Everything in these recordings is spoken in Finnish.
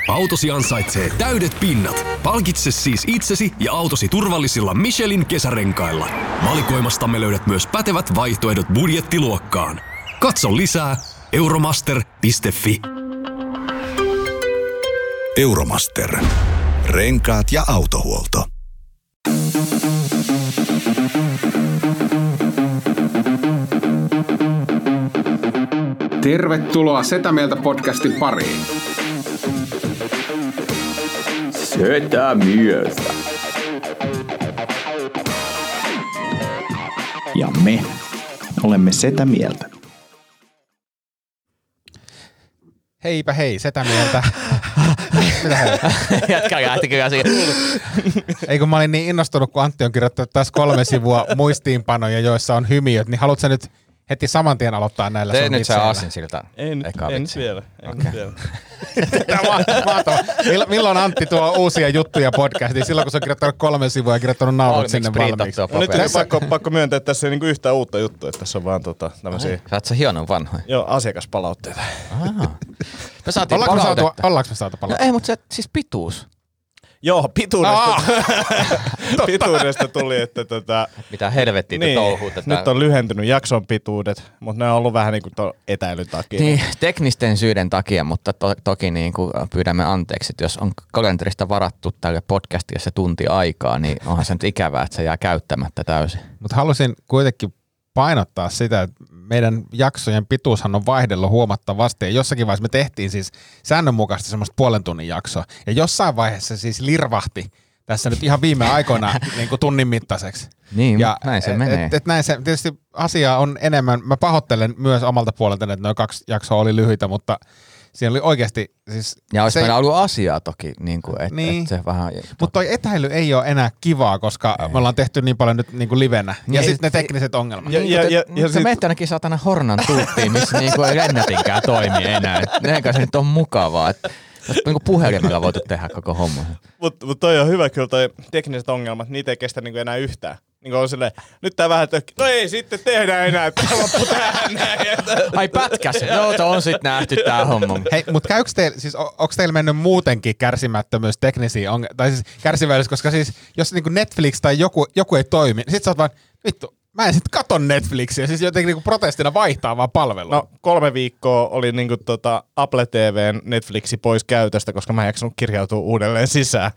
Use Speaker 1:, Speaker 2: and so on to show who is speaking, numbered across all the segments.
Speaker 1: Autosi ansaitsee täydet pinnat. Palkitse siis itsesi ja autosi turvallisilla Michelin kesärenkailla. Valikoimastamme löydät myös pätevät vaihtoehdot budjettiluokkaan. Katso lisää euromaster.fi.
Speaker 2: Euromaster. Renkaat ja autohuolto.
Speaker 3: Tervetuloa Setä Mieltä podcastin pariin.
Speaker 4: Setä Mieltä.
Speaker 5: Ja me olemme Setä Mieltä.
Speaker 3: Heipä hei, Setä Mieltä. Mitä hei?
Speaker 4: Jätkä lähti kyllä siihen.
Speaker 3: Ei kun mä olin niin innostunut, kun Antti on kirjoittanut taas 3 sivua muistiinpanoja, joissa on hymiöt, niin haluatko sä nyt heti saman tien aloittaa näillä sun
Speaker 4: nyt
Speaker 3: vitseillä?
Speaker 4: se asin siltä.
Speaker 6: En vielä.
Speaker 3: Mahtavaa. Milloin Antti tuo uusia juttuja podcastiin? Silloin kun sä on kirjoittanut 3 sivua ja kirjoittanut naulat sinne valmiiksi.
Speaker 6: Nyt on pakko myöntää, että tässä ei niinku yhtään uutta juttua, että tässä on vaan tämmöisiä.
Speaker 4: Saat sä hienon vanhoja?
Speaker 6: Joo, asiakaspalautteita.
Speaker 4: Me saatiin palautetta.
Speaker 3: Ollaanko me saatu palautetta?
Speaker 4: No ei, mutta se siis pituus.
Speaker 6: Joo, pituudesta tuli, että
Speaker 4: Mitä helvettiä te touhuutte.
Speaker 6: Nyt on lyhentynyt jakson pituudet, mutta ne on ollut vähän niinku etäilyn takia.
Speaker 4: Niin, teknisten syiden takia, mutta toki niin kuin pyydämme anteeksi, että jos on kalenterista varattu tälle podcastille se tunti aikaa, niin onhan se nyt ikävää, että se jää käyttämättä täysin.
Speaker 3: Mutta halusin kuitenkin painottaa sitä, että meidän jaksojen pituushan on vaihdellut huomattavasti ja jossakin vaiheessa me tehtiin siis säännönmukaisesti semmoista 0,5 tunnin jaksoa ja jossain vaiheessa siis lirvahti tässä nyt ihan viime aikoina niin kuin tunnin mittaiseksi.
Speaker 4: Niin, ja näin se menee.
Speaker 3: Näin se, tietysti asia on enemmän, mä pahoittelen myös omalta puolelta, että noin 2 jaksoa oli lyhyitä, mutta siinä oli oikeasti siis...
Speaker 4: Ja olisi meillä ollut asiaa toki, niin kuin, että et se vähän...
Speaker 3: Mutta toi etäily ei ole enää kivaa, koska me ollaan tehty niin paljon nyt niin kuin livenä. Ja sitten ne tekniset ongelmat.
Speaker 4: Ja sä menet ainakin saatana Hornan tuuttiin, missä niinku ei lennätinkään toimi enää. Eikä se nyt on mukavaa. Niinku puhelimella voitu tehdä koko homma.
Speaker 6: Mutta toi on hyvä kyllä toi tekniset ongelmat, niitä ei kestä niinku enää yhtään. Niinku on silleen, nyt tää vähän tökki. No ei sitten tehdä enää, tää loppu tähän näin.
Speaker 4: Ai pätkäs, joo on sit nähty tää homma.
Speaker 3: Hei, mut käykö teillä, siis onks teillä mennyt muutenkin kärsimättömyys teknisiin tai siis kärsivällisyys, koska siis jos niinku Netflix tai joku ei toimi, niin sit sä oot vaan, vittu, mä en sit katon Netflixiä, siis jotenkin niinku protestina vaihtaa vaan palvelua.
Speaker 6: No 3 viikkoa oli niinku Apple TVn Netflixi pois käytöstä, koska mä en jaksanut kirjautua uudelleen sisään.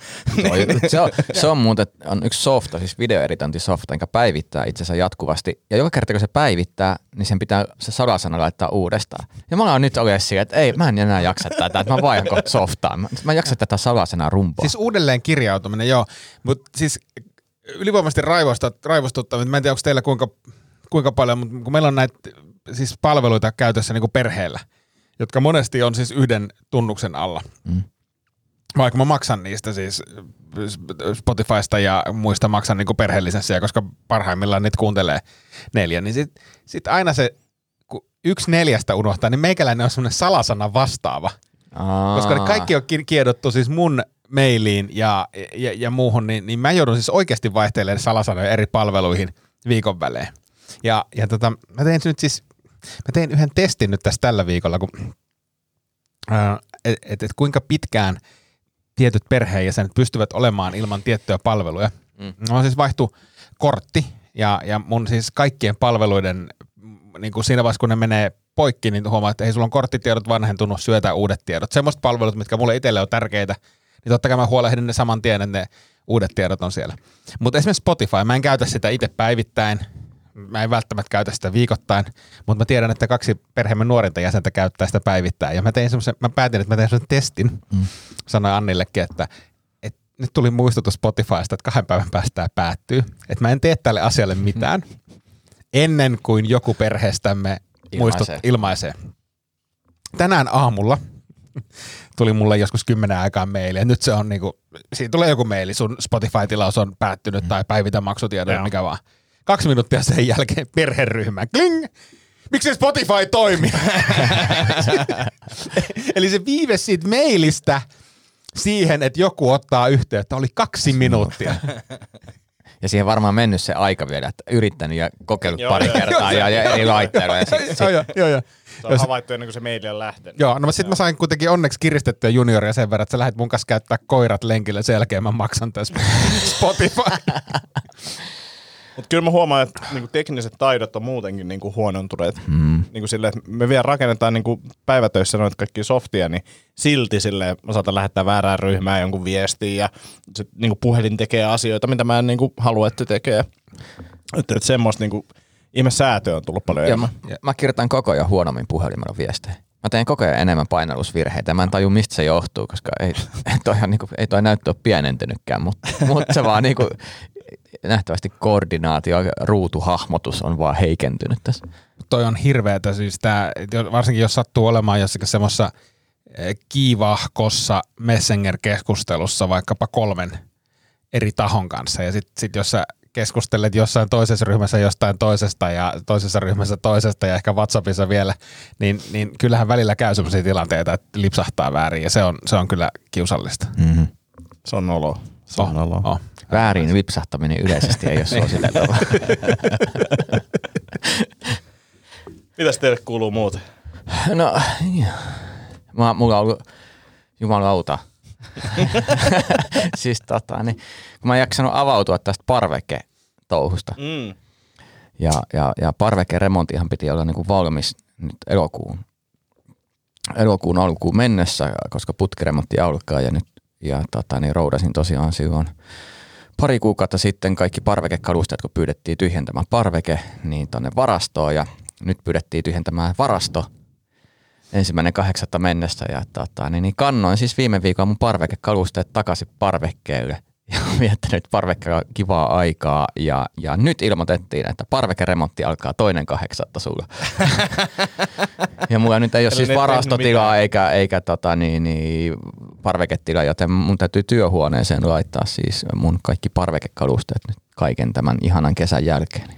Speaker 4: Se on muuten on yksi softa, siis videoeditointisofta, jonka päivittää itsensä jatkuvasti. Ja joka kerta kun se päivittää, niin sen pitää se salasana laittaa uudestaan. Ja mä oon nyt oikein siihen, että ei, mä en enää jaksa tätä, että mä vaihan kohta softaan. Mä en jaksa tätä salasanaa rumpoa.
Speaker 3: Siis uudelleen kirjautuminen, joo. Mutta siis ylivoimaisesti raivostuttaa, mä en tiedä, onko teillä kuinka paljon, mutta kun meillä on näitä siis palveluita käytössä niin kuin perheellä, jotka monesti on siis yhden tunnuksen alla. Vaikka mä maksan niistä siis Spotifysta ja muista maksan niin kuin perheellisenssiä, koska parhaimmillaan niitä kuuntelee 4, niin sit aina se, kun 1 4 unohtaa, niin meikäläinen on semmoinen salasana vastaava. Koska ne kaikki on kiedottu siis mun mailiin ja muuhun, niin mä joudun siis oikeasti vaihtelemaan salasanoja eri palveluihin viikon välein. Ja mä tein yhden testin nyt tässä tällä viikolla, kun kuinka pitkään tietyt perheenjäsenet pystyvät olemaan ilman tiettyjä palveluja. No siis vaihtui kortti ja mun siis kaikkien palveluiden, niin kuin siinä vaiheessa kun ne menee poikki, niin huomaa, että hei, sulla on korttitiedot vanhentunut, syötä uudet tiedot. Semmoiset palvelut, mitkä mulle itselle on tärkeitä, niin totta kai mä huolehdin ne saman tien, että ne uudet tiedot on siellä. Mutta esimerkiksi Spotify, mä en käytä sitä itse päivittäin, mä en välttämättä käytä sitä viikoittain, mutta mä tiedän, että 2 perheemme nuorinta jäsentä käyttää sitä päivittäin. Ja mä päätin, että mä tein semmoisen testin, sanoin Annillekin, että nyt tuli muistutus Spotifysta, että 2 päivän päästä tämä päättyy. Että mä en tee tälle asialle mitään ennen kuin joku perheestämme ilmaisee. Tänään aamulla tuli mulle joskus 10 aikaan maili, ja nyt se on niinku, siinä tulee joku maili, sun Spotify-tilaus on päättynyt tai päivitä maksutiedon, mikä vaan. 2 minuuttia sen jälkeen perheryhmä, kling! Miksi Spotify toimi? Eli se viive siitä mailista siihen, että joku ottaa yhteyttä, oli 2 minuuttia.
Speaker 4: Ja siihen varmaan mennyt se aika vielä, että yrittänyt ja kokeillut pari kertaa ja eri laitteilla.
Speaker 3: Joo.
Speaker 6: Se on havaittu ennen kuin se meille on lähtenyt.
Speaker 3: Joo, no sitten mä sain kuitenkin onneksi kiristettyä junioria sen verran, että sä lähdet mun kanssa käyttää koirat lenkille, sen jälkeen mä maksan tässä Spotify.
Speaker 6: Mutta kyllä mä huomaan, että niinku tekniset taidot on muutenkin niinku huonontuneet. Niinku silleen, että me vielä rakennetaan niinku päivätöissä noita kaikkia softia, niin silti silleen osataan lähettää väärään ryhmään jonkun viestin ja sit niinku puhelin tekee asioita, mitä mä en niinku halua, että tekee. Että semmoista niinku ihmesäätöä on tullut paljon enemmän.
Speaker 4: Mä kirjoitan koko ajan huonommin puhelimella viestejä. Mä teen koko ajan enemmän painallusvirheitä ja mä en taju mistä se johtuu, koska ei toi näyttö ole pienentynytkään, mutta se vaan niinku nähtävästi koordinaatio ja ruutuhahmotus on vaan heikentynyt tässä.
Speaker 3: Toi on hirveetä siis tää, varsinkin jos sattuu olemaan jossakin semmoisessa kiivahkossa Messenger-keskustelussa vaikkapa 3 eri tahon kanssa ja sit jos sä keskustelet jossain toisessa ryhmässä jostain toisesta ja toisessa ryhmässä toisesta ja ehkä WhatsAppissa vielä, niin kyllähän välillä käy sellaisia tilanteita, että lipsahtaa väärin ja se on kyllä kiusallista.
Speaker 4: Mm-hmm.
Speaker 6: Se on noloa.
Speaker 4: Väärin lipsahtaminen yleisesti ei ole suositeltavaa.
Speaker 6: Mitäs teille kuuluu muuten?
Speaker 4: No, mulla on ollut jumalauta. Siis niin, kun mä en jaksanut avautua tästä parveke-touhusta. Ja parveke-remontihan piti olla niinku valmis nyt elokuun alkuun mennessä, koska putkiremontti alkaa ja nyt niin roudasin tosiaan silloin pari kuukautta sitten kaikki parvekekalusteet, kun pyydettiin tyhjentämään parveke, niin tonne varastoon ja nyt pyydettiin tyhjentämään varasto 1.8. mennessä ja niin kannoin siis viime viikolla mun parvekekalusteet takaisin parvekkeelle ja viettänyt parvekkeella kivaa aikaa ja nyt ilmoitettiin, että parvekeremontti alkaa 2.8. sulla. Ja mulla nyt ei ole siis varastotilaa eikä parveketilaa, joten mun täytyy työhuoneeseen laittaa siis mun kaikki parvekekalusteet nyt kaiken tämän ihanan kesän jälkeen.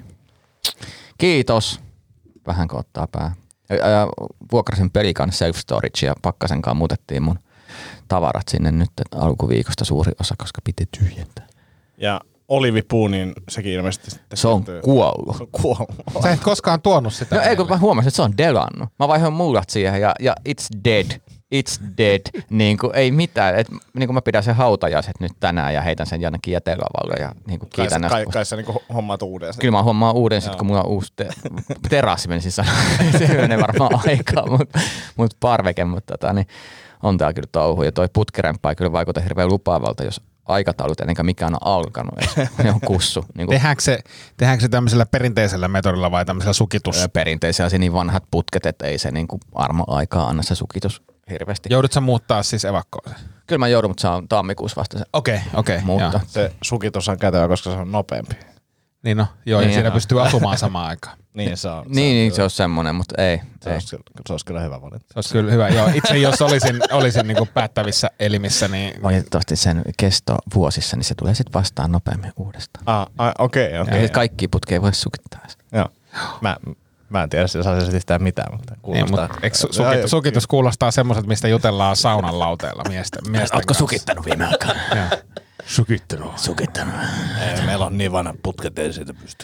Speaker 4: Kiitos. Vähän kun ottaa pää. Vuokrasin Pelikan self-storage ja Pakkasenkaan muutettiin mun tavarat sinne nyt alkuviikosta suuri osa, koska piti tyhjentää.
Speaker 6: Ja Olivipuu, niin sekin ilmeisesti sitten...
Speaker 4: Se on kuollut.
Speaker 3: Sä et koskaan tuonut sitä.
Speaker 4: No ei, kun mä huomasin, että se on delannut. Mä vaihoin muulat siihen ja it's dead. Niin kuin ei mitään. Niin kuin mä pidän sen hautajaiset nyt tänään ja heitän sen jonnekin jätelavalle ja niin kuin kiitän näistä.
Speaker 6: Kai sä niin hommaat uuden.
Speaker 4: Kyllä mä hommaan uuden sit, kun mulla on uusi terassi meni siis se menee varmaan aikaa, mutta parveke, mutta niin on tää kyllä touhu. Ja toi putkiremppa ei kyllä vaikuta hirveän lupaavalta, jos aikataulut enkä mikään on alkanut. Ne on kussu. Niin
Speaker 3: tehdäänkö se tämmöisellä perinteisellä metodilla vai tämmöisellä sukitus?
Speaker 4: Perinteisellä niin vanhat putket, että ei se niin kuin armo-aikaa anna se sukitus hirveästi.
Speaker 3: Joudut sä muuttaa siis evakkoon?
Speaker 4: Kyllä mä joudun, mutta se on tammikuussa vasta se.
Speaker 3: Okei.
Speaker 4: Mutta
Speaker 6: se sukitus on kätevä, koska se on nopeampi.
Speaker 3: Niin no, joo, niin ja siinä pystyy asumaan samaan aikaan.
Speaker 6: Niin se on.
Speaker 4: Se on semmoinen, mutta ei.
Speaker 6: Se olisi kyllä hyvä valinta.
Speaker 3: Se olisi kyllä hyvä, joo. Itse jos olisin niin kuin päättävissä elimissä, niin...
Speaker 4: Valitettavasti sen kesto vuosissa, niin se tulee sitten vastaan nopeammin uudestaan.
Speaker 6: Okei.
Speaker 4: Ja kaikki putkeja ei voi sukittaa.
Speaker 6: Joo. Mä en tiedä, jos asiassa yhtään mitään, mutta kuulostaa.
Speaker 3: Sukitus kuulostaa semmoiset, mistä jutellaan saunan lauteella miesten
Speaker 4: Ootko
Speaker 3: kanssa.
Speaker 4: sukittanut viime aikaan?
Speaker 3: Sukittanut.
Speaker 6: Ei, meillä on niin vanha putket, ei siitä pysty.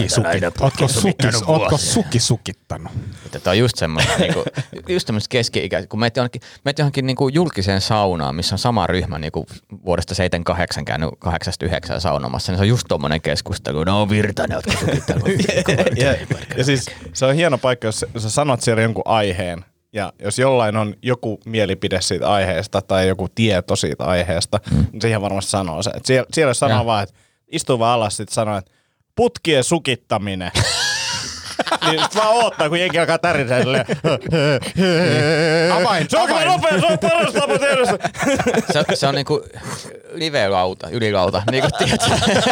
Speaker 3: Ootko sukittanut?
Speaker 4: Tämä on just semmoista just keski-ikäistä, kun meet johonkin niinku julkiseen saunaan, missä on sama ryhmä niinku vuodesta 78 käynyt 8-9 saunomassa, niin se on just tommonen keskustelu. No Virtanen, ootko sukittanut?
Speaker 6: Ja siis se on hieno paikka, jos sä sanot siellä jonkun aiheen, ja jos jollain on joku mielipide siitä aiheesta tai joku tieto siitä aiheesta, niin siihen varmasti sanoo se. Et siellä sanoo vaan, että istuu vaan alas, sitten sanoo, että putkien sukittaminen. Niin sit vaan oottaa, kun jenki alkaa tärisää.
Speaker 3: Avain.
Speaker 6: Se on kyllä nopea, se on paras tapa tehdä se.
Speaker 4: Se on niinku live-lauta, ylilauta, niinku tiedätkö?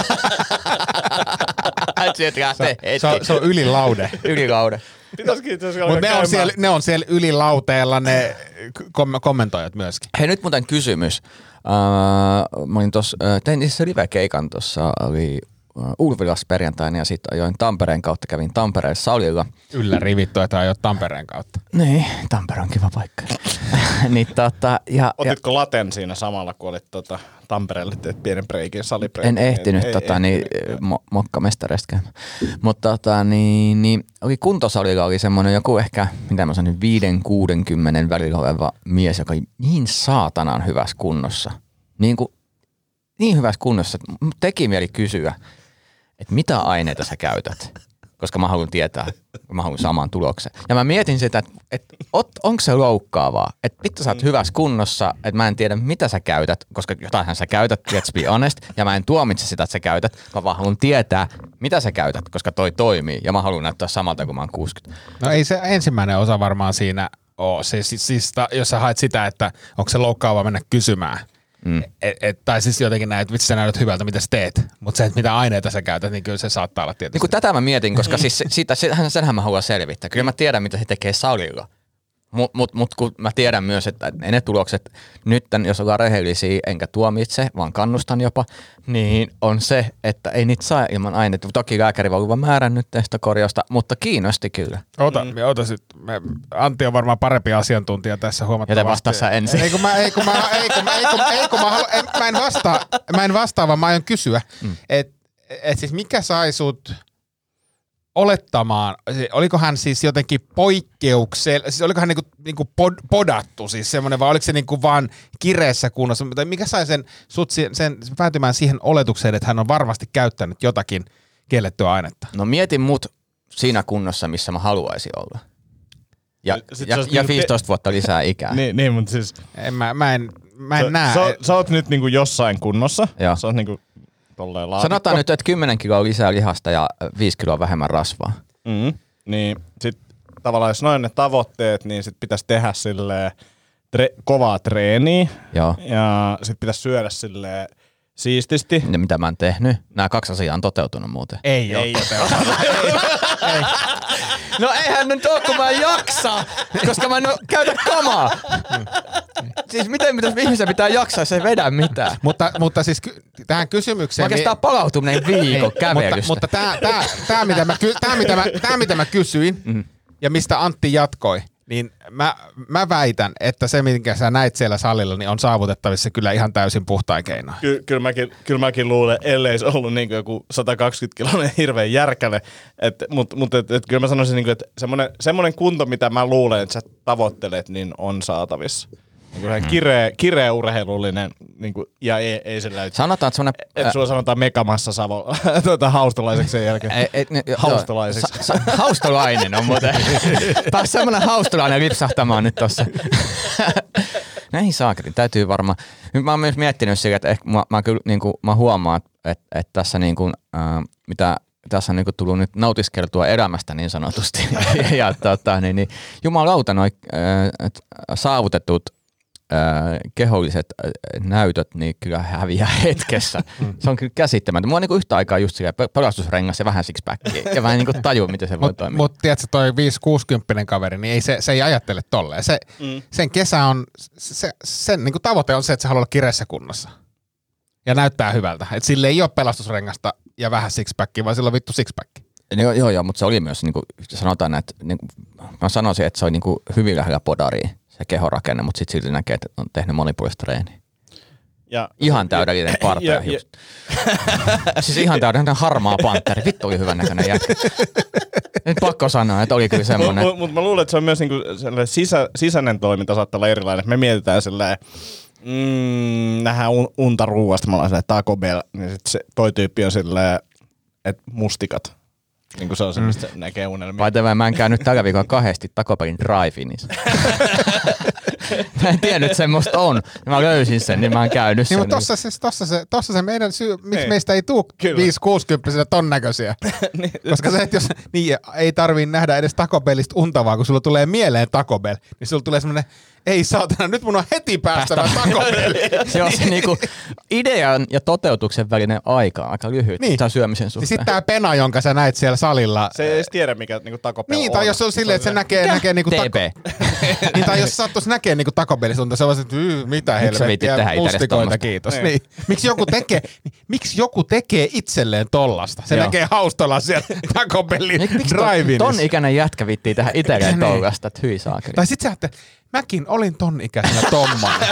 Speaker 3: Se on ylilaude.
Speaker 4: Ylilaude.
Speaker 3: Mutta ne on siellä ylilauteella ne kommentoijat myöskin.
Speaker 4: Hei, nyt muuten kysymys. Mä olin tein itse live-keikan tuossa, oli Ulvilas perjantaina ja sitten ajoin Tampereen kautta, kävin Tampereen salilla.
Speaker 3: Ylläri vittu, että ajoit Tampereen kautta.
Speaker 4: Niin, Tampere on kiva paikka.
Speaker 6: Otitko laten siinä samalla, kun olit Tampereelle teet pienen breikin, salibreikin?
Speaker 4: En ehtinyt mokkamestareista käymään. Mutta oli kuntosalilla oli semmoinen joku ehkä, mitä mä sanon, 5-60 välillä oleva mies, joka oli niin saatanan hyvässä kunnossa. Niin hyvässä kunnossa, että teki mieli kysyä, että mitä aineita sä käytät, koska mä haluan tietää, mä haluan saman tuloksen. Ja mä mietin sitä, että onko se loukkaavaa, että vittu sä oot hyvässä kunnossa, että mä en tiedä mitä sä käytät, koska jotainhan sä käytät, let's be honest, ja mä en tuomitse sitä, että sä käytät, mä vaan haluan tietää, mitä sä käytät, koska toi toimii, ja mä haluan näyttää samalta, kun mä oon 60.
Speaker 3: No ei se ensimmäinen osa varmaan siinä ole, siis jos sä haet sitä, että onko se loukkaavaa mennä kysymään. Tai siis jotenkin näin, että vitsi sä näytät hyvältä, mitä sä teet, mutta se, että mitä aineita sä käytät, niin kyllä se saattaa olla tietysti.
Speaker 4: Niin tätä mä mietin, koska siis senhän mä haluan selvittää. Kyllä mä tiedän, mitä se tekee salilla. Mut kun mä tiedän myös, että ne tulokset nyt, jos ollaan rehellisiä, enkä tuomitse, vaan kannustan jopa, niin on se, että ei niitä saa ilman aineita. Toki lääkäri voi olla määrännyt tästä korjausta, mutta kiinnosti kyllä.
Speaker 3: Ota sit. Antti on varmaan parempi asiantuntija tässä huomattavasti.
Speaker 4: Joten vastaa sä ensin.
Speaker 3: Mä en vastaa, vaan mä aion kysyä, että siis mikä sai sut olettamaan, oliko hän siis jotenkin poikkeuksellinen, siis oliko hän niinku podattu siis semmoinen, vai oliko se niinku vaan kireessä kunnossa, tai mikä sai sen päätymään siihen oletukseen, että hän on varmasti käyttänyt jotakin kiellettyä ainetta?
Speaker 4: No mietin mut siinä kunnossa, missä mä haluaisin olla. Ja 15 vuotta lisää ikää.
Speaker 6: Niin, mutta siis...
Speaker 3: Mä en näe.
Speaker 6: Sä oot nyt niinku jossain kunnossa. Joo. Sä oot niinku tolleen laatikko.
Speaker 4: Sanotaan nyt, että 10 kiloa lisää lihasta ja 5 kiloa vähemmän rasvaa.
Speaker 6: Niin sit tavallaan jos noin ne tavoitteet, niin sit pitäisi tehdä silleen kovaa treeniä.
Speaker 4: Joo.
Speaker 6: Ja sit pitäisi syödä silleen siististi.
Speaker 4: Ja mitä mä oon tehnyt? Nämä 2 asiaa on toteutunut muuten.
Speaker 3: Ei ole toteutunut. Ei.
Speaker 4: No eihän nyt oo, kun mä en jaksa, koska mä en käytä kamaa. Siis miten ihmisen pitää jaksaa, se ei vedä mitään.
Speaker 3: Mutta siis tähän kysymykseen...
Speaker 4: Oikeastaan palautuminen viikon kävelystä.
Speaker 3: Mutta tämä mitä mä kysyin ja mistä Antti jatkoi, niin mä väitän, että se, minkä sä näit siellä salilla, niin on saavutettavissa kyllä ihan täysin puhtain keinoin.
Speaker 6: Kyllä mäkin luulen, ellei se ollut niin joku 120-kiloinen hirveän järkäle. Mutta kyllä mä sanoisin, niin kuin, että semmoinen kunto, mitä mä luulen, että sä tavoittelet, niin on saatavissa. Niin kireä urheilullinen, niin kuin, ja ei se löyty.
Speaker 4: Sanotaan, että semmoinen...
Speaker 6: Että sulla sanotaan megamassa haustolaiseksi sen jälkeen. Haustolaiseksi.
Speaker 4: Haustolainen on muuten. Taas semmoinen haustolainen ripsahtamaan nyt tossa. Näihin saakelin, täytyy varmaan. Nyt mä oon myös miettinyt sillä, että mä huomaan, että tässä niinku, mitä... Tässä on niinku tullut nyt nautiskeltua elämästä niin sanotusti. Ja niin, jumalauta noi saavutetut keholliset näytöt niin kyllä häviää hetkessä. Se on kyllä käsittämätöntä. Mulla on niinku yhtä aikaa just sillä pelastusrengas ja vähän sixpackia. Ja vähän niinku tajua, miten se voi toimia.
Speaker 3: Mutta tiedätkö, toi 5-60 kaveri, niin ei se ei ajattele tolleen. Sen kesä on, sen niinku tavoite on se, että se haluaa olla kireessä kunnossa. Ja näyttää hyvältä. Että sille ei ole pelastusrengasta ja vähän sixpackia, vaan sillä on vittu sixpacki.
Speaker 4: Joo, mutta se oli myös, niin kuin sanotaan, että niin kuin, mä sanoisin, että se oli niin kuin hyvin lähellä podaria, se kehorakenne, mutta sitten silti näkee, että on tehnyt monipuolista treeniä. Ihan täydellinen parpea. Siis ihan täydellinen harmaa pantteri. Vittu oli hyvän näköinen jätkä. Nyt pakko sanoa, että oli kyllä semmoinen.
Speaker 6: Mutta mä luulen, että se on myös niinku sisäinen toiminta saattaa olla erilainen. Me mietitään silleen, nähdään unta ruuasta, mä ollaan silleen Taco Bell, niin sit se, toi tyyppi on silleen, että mustikat. Niin kuin se on se, mistä näkee unelmia.
Speaker 4: Vai mä en käynyt tällä viikolla 2 Taco Bellin drive-inissa. Mä en tiennyt, että semmoista on. Mä löysin sen, niin mä en käynyt sen.
Speaker 3: Niin, mutta tossa se meidän syy, miksi meistä ei tuu 5-60 ton näköisiä. Koska se, että jos ei tarvii nähdä edes Taco Bellista unta, vaan kun sulla tulee mieleen Taco Bell, niin sulla tulee semmoinen, ei saatana, nyt mun on heti päästävä Taco Bell.
Speaker 4: Se on se niinku idean ja toteutuksen välinen aika aika lyhyt.
Speaker 3: Niin.
Speaker 4: Tämän syömisen suhteen.
Speaker 3: Sitten tää pena, jonka sä näit siellä salilla.
Speaker 6: Se ei edes tiedä, mikä niinku Taco Bell on.
Speaker 3: Niin, tai jos se on silleen, että se näkee niinku niin, tai jos sattuisi näkee niinku Taco Bellista unta, se on se, että mitä helvettiä, mustikoita, kiitos. Niin. Miksi joku tekee itselleen tollasta? Se näkee haustolla siellä Taco Bellin drive-inissa.
Speaker 4: Ton ikäinen jätkä vittii tähän itselleen tollasta, että hyi saakeli.
Speaker 3: Tai sit sä ajattelet, mäkin olin ton ikäisenä tommonen.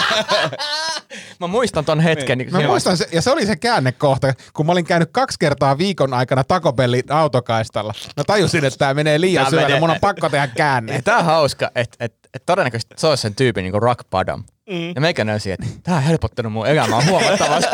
Speaker 4: Mä muistan ton hetken. Niin
Speaker 3: Mä muistan, ja se oli se käännekohta, kun mä olin käynyt 2 kertaa viikon aikana Taco Bellin autokaistalla. Mä tajusin, että tää menee liian syvälle, mun on pakko tehdä käänne.
Speaker 4: Tää on hauska, että todennäköisesti se olisi sen tyypin niin kuin rock bottom. Ja meikä näysin, että tää on helpottanut mun elämää huomattavasti.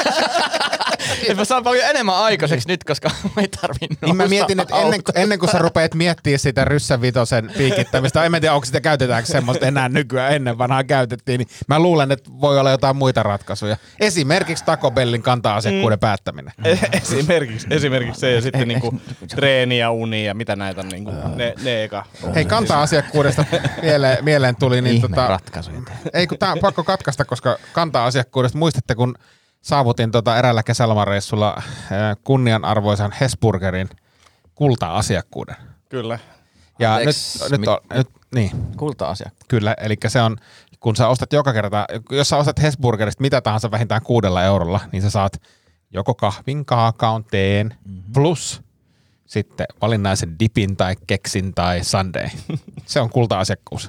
Speaker 4: Että mä saan paljon enemmän aikaiseksi nyt, koska mä ei tarvii nousta
Speaker 3: Niin mä mietin, että ennen kuin sä rupeat miettimään sitä Ryssä Vitosen piikittämistä, en mä tiedä, onko sitä käytetäänkö semmoista enää nykyään, ennen vanhaa käytettiin, niin mä luulen, että voi olla jotain muita ratkaisuja. Esimerkiksi Taco Bellin kanta-asiakkuuden päättäminen.
Speaker 6: Esimerkiksi se ja sitten niinku treeni ja uni ja mitä näitä on niinku, ne eka.
Speaker 3: Hei, kanta-asiakkuudesta mieleen tuli, niin
Speaker 4: ratkaisuja.
Speaker 3: Ei kun tää on pakko katkaista, koska kanta-asiakkuudesta muistatte, kun saavutin eräällä kesälomareissulla kunnianarvoisan Hesburgerin kulta-asiakkuuden.
Speaker 6: Kyllä.
Speaker 3: Ja nyt niin.
Speaker 4: Kulta-asiakkuus.
Speaker 3: Kyllä, eli se on, kun sä ostat joka kerta, jos sä ostat Hesburgerista mitä tahansa vähintään 6 eurolla, niin sä saat joko kahvin, kaakaon, teen plus sitten valinnaisen dipin tai keksin tai sundae. Se on kulta-asiakkuus.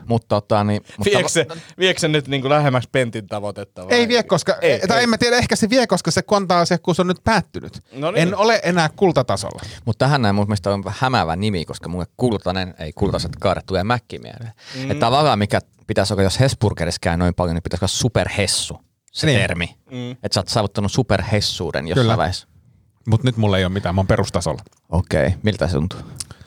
Speaker 6: Viekö se nyt niinku lähemmäksi Pentin tavoitetta? Vai?
Speaker 3: Ei vie, koska, en mä tiedä, ehkä se vie, koska se konta-asiakkuus on nyt päättynyt. No niin. En ole enää kultatasolla.
Speaker 4: Mutta tähän näin mun mielestä on hämäävä nimi, koska mulle kultaset kaaret tulee Mäkki mieleen. Että tavallaan mikä pitäisi olla, jos Hesburgerissa käy noin paljon, niin pitäisi olla superhessu, se termi. Että sä oot saavuttanut superhessuuden jossain vaiheessa.
Speaker 3: Mutta nyt mulla ei ole mitään, mä oon perustasolla.
Speaker 4: Okei, miltä se tuntuu?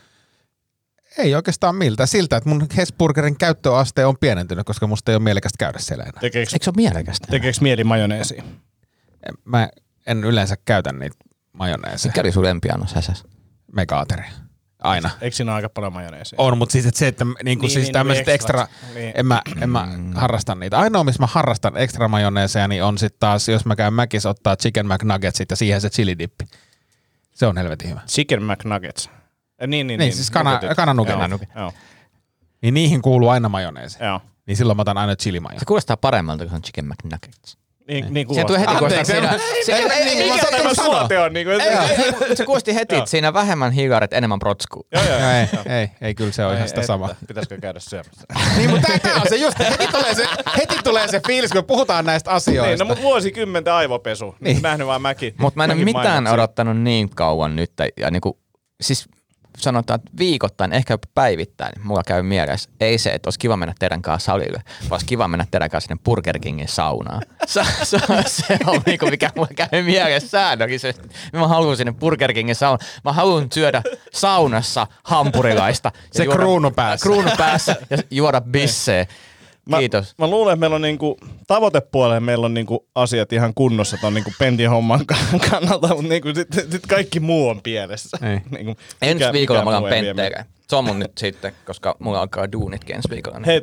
Speaker 3: Ei oikeastaan miltä. Siltä, että mun Hesburgerin käyttöaste on pienentynyt, koska musta ei ole mielekästä käydä siellä enää.
Speaker 4: Eikö se ole mielekästä?
Speaker 6: Tekeekö mieli majoneesia?
Speaker 3: Mä en yleensä käytä niitä majoneeseja.
Speaker 4: Mikä oli sun lempiannos häsäs?
Speaker 3: Megaateri. Aina.
Speaker 6: Eikö siinä ole aika paljon majoneesia?
Speaker 3: On, mutta siis että se, että siis tämmöiset ekstra, en mä harrasta niitä. Ainoa, missä mä harrastan ekstra majoneeseja, niin on sitten taas, jos mä käyn Mäkissä ottaa chicken McNuggetsit ja siihen se chili dippi. Se on helvetin hyvä.
Speaker 6: Chicken McNuggets. Niin,
Speaker 3: siis kananuget. Niin niihin kuuluu aina majoneesi.
Speaker 6: Joo.
Speaker 3: Niin silloin mä otan aina chili-majoneesi.
Speaker 4: Se kuulostaa paremmalta kuin chicken McNuggets.
Speaker 6: Niin
Speaker 4: se tulee heti kuulostaa siinä.
Speaker 6: Mikä tämä suote on?
Speaker 4: Se kuulosti heti, että siinä vähemmän hiilaret, enemmän protskuu.
Speaker 3: Ei, kyllä se on ihan sitä sama.
Speaker 6: Pitäisikö käydä syömässä?
Speaker 3: Niin, mutta tää on se just, heti tulee se fiilis, kun puhutaan näistä asioista.
Speaker 6: Niin, no mutta vuosikymmenten aivopesu. Niin. Nähnyt vaan Mäki.
Speaker 4: Mutta mä en ole mitään odottanut niin kauan nyt. Ja niinku, siis sanotaan, että viikoittain, ehkä päivittäin, mulla käy mielessä, ei se, että olisi kiva mennä teidän kanssa salille, vaan olisi kiva mennä teidän kanssa sinne Burger Kingin saunaan. Se on niinku, mikä mulla käy mielessä säännöllisesti. Mä haluan sinne Burger Kingin saunaan. Mä haluan syödä saunassa hampurilaista.
Speaker 3: Se kruunu päässä.
Speaker 4: Kruunu päässä ja juoda bissee. Kiitos.
Speaker 6: Mä luulen, että meillä on niinku, tavoitepuoleen meillä on niinku asiat ihan kunnossa ton niinku Pentin homman kannalta, mutta niinku sit kaikki muu on pielessä. Niinku,
Speaker 4: ensi viikolla mä oon Pentteille. Se on mun nyt sitten, koska mulla alkaa duunitkin ensi viikolla.
Speaker 6: Hei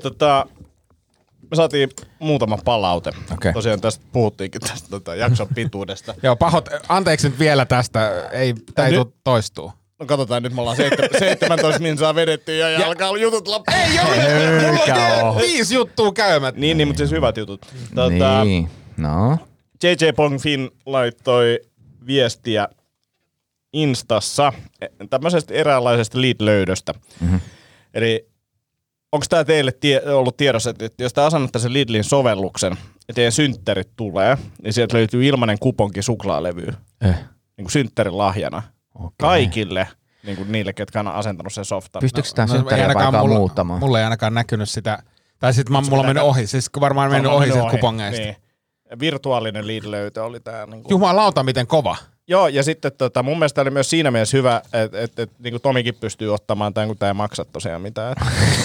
Speaker 6: me saatiin muutama palaute.
Speaker 4: Okay.
Speaker 6: Tosiaan tästä puhuttiinkin tästä jakson pituudesta.
Speaker 3: Joo, anteeksi nyt vielä tästä, tää ei tule toistuu.
Speaker 6: No katsotaan, nyt me ollaan 17 minsaa vedettyä ja alkaa jutut loppuun.
Speaker 3: Ei ole, 5 juttua käymättä.
Speaker 6: Niin, mutta siis hyvät jutut.
Speaker 4: Niin, no.
Speaker 6: JJ Pongfin laittoi viestiä Instassa tämmöisestä eräänlaisesta Lidl-löydöstä. Mm-hmm. Eli onko tämä teille ollut tiedossa, että jos te asennatte sen Lidlin sovelluksen ja teidän synttärit tulee, niin sieltä löytyy ilmainen kuponki suklaalevyä. Niin kuin synttärin lahjana. Okay. Kaikille niin kuin niille, ketkä on asentanut sen softan.
Speaker 4: Pystyykö tämä synttäriä vaikka muuttamaan?
Speaker 3: Mulla ei ainakaan näkynyt sitä. Tai sitten mulla on mennyt ohi. Siis varmaan mennyt ohi sieltä kupongeista. Niin.
Speaker 6: Virtuaalinen Lidl-löytö oli tämä. Niin kuin...
Speaker 3: Jumalauta, miten kova.
Speaker 6: Joo, ja sitten mun mielestä oli myös siinä mielessä hyvä, että niin kuin Tomikin pystyy ottamaan tämän, kun tämä ei maksa tosiaan mitään.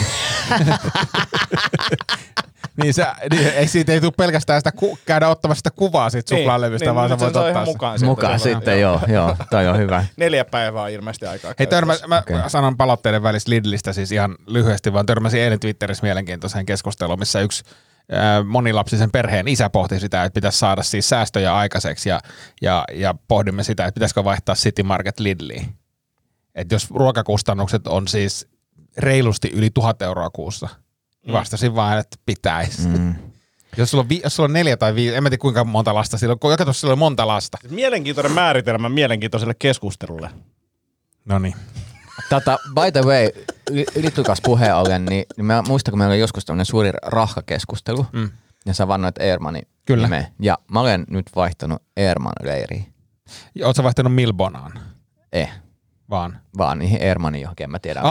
Speaker 3: Niin siitä ei tule pelkästään sitä käydä ottamassa sitä kuvaa siitä suklaalevystä, vaan sä voit ottaa sen.
Speaker 4: Mukaan sitten, joo, toi on hyvä.
Speaker 6: 4 päivää on ilmeisesti aikaa.
Speaker 3: Hei, mä sanon palautteiden välistä Lidlistä siis ihan lyhyesti, vaan törmäsin eilen Twitterissä mielenkiintoiseen keskusteluun, missä yksi monilapsisen perheen isä pohti sitä, että pitäisi saada siis säästöjä aikaiseksi ja pohdimme sitä, että pitäisikö vaihtaa City Market Lidliin. Että jos ruokakustannukset on siis reilusti yli 1,000 euroa kuussa, vastasin vaan, että pitäisi. Jos sulla on 4 tai 5, en mä tiedä kuinka monta lasta sillä on, kato, sillä on monta lasta.
Speaker 6: Mielenkiintoinen määritelmä mielenkiintoiselle keskustelulle.
Speaker 3: Noniin.
Speaker 4: By the way, litukas puheen ollen, niin mä muistan, kun meillä oli joskus tämmöinen suuri rahkakeskustelu, ja sä vannoit Ehrmanin nimeä. Ja mä olen nyt vaihtanut Ehrman-leiriin.
Speaker 3: Ootko sä vaihtanut Milbonaan? Vaan niihin
Speaker 4: Ehrmanin johonkin, en mä tiedä.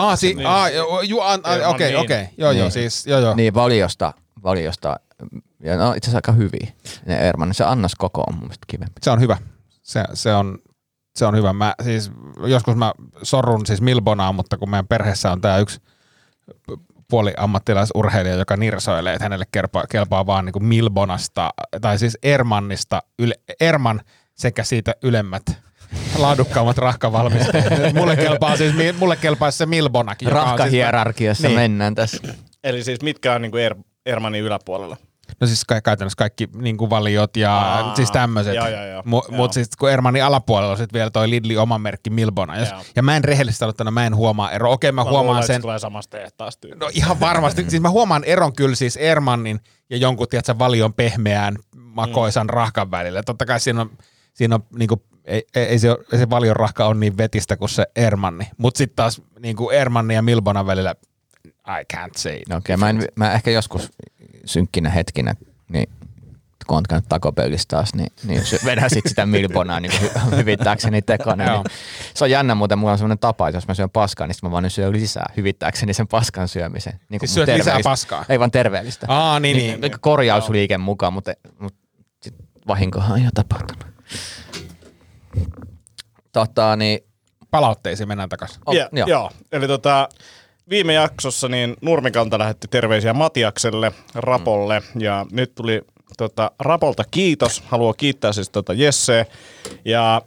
Speaker 3: Okei. Joo.
Speaker 4: Niin, valiosta. Ja no itse asiassa aika hyviä. Ne Ehrmanin, se annas koko on mun mielestä kivempi.
Speaker 3: Se on hyvä. Se on hyvä. Joskus mä sorrun siis Milbonaan, mutta kun meidän perheessä on tää yksi puoliammattilaisurheilija, joka nirsoilee, että hänelle kelpaa vaan niin kuin Milbonasta, tai siis Ehrmannista, Ehrman sekä siitä ylemmät laadukkaammat rahkavalmisteet. Mulle kelpaisi se Milbonakin.
Speaker 4: Rahkahierarkiassa mennään tässä.
Speaker 6: Eli siis mitkä on niin kuin Ehrmanin yläpuolella?
Speaker 3: No siis käytännössä kaikki niin kuin valiot ja siis tämmöiset. Mutta siis kun Ehrmanin alapuolella on sitten vielä toi Lidli oma merkki Milbona. Ja mä en rehellisesti sanottuna, mä en huomaa eroa. Okei, mä huomaan sen.
Speaker 6: Tulee samasta tehtaasta.
Speaker 3: No ihan varmasti. Siis mä huomaan eron kyllä siis Ehrmanin ja jonkun, tiedätkö, valion pehmeään makoisan rahkan välillä. Totta kai siinä on niinku, ei se valion rahka on niin vetistä kuin se Ehrmanni. Mutta sitten taas niinku Ehrmannin ja Milbonan välillä I can't say.
Speaker 4: Okei, mä ehkä joskus synkkinä hetkinä, niin kun on käynyt takopelissä taas, niin vedän sit sitä Milbonaa niin hyvittääkseni tekona. Niin se on jännä, muuten mulla on sellainen tapa, että jos mä syön paskaa, niin mä vaan syön lisää hyvittääkseni sen paskan syömisen. Niin
Speaker 3: siis syöt lisää paskaa?
Speaker 4: Ei vaan terveellistä.
Speaker 3: Niin.
Speaker 4: Korjausliike mukaan, mutta sit vahinkohan on jo tapahtunut.
Speaker 3: Palautteisiin mennään takaisin.
Speaker 6: Joo, eli viime jaksossa niin Nurmikanta lähetti terveisiä Matiakselle, Rapolle, ja nyt tuli Rapolta kiitos. Haluan kiittää siis Jesseä, ja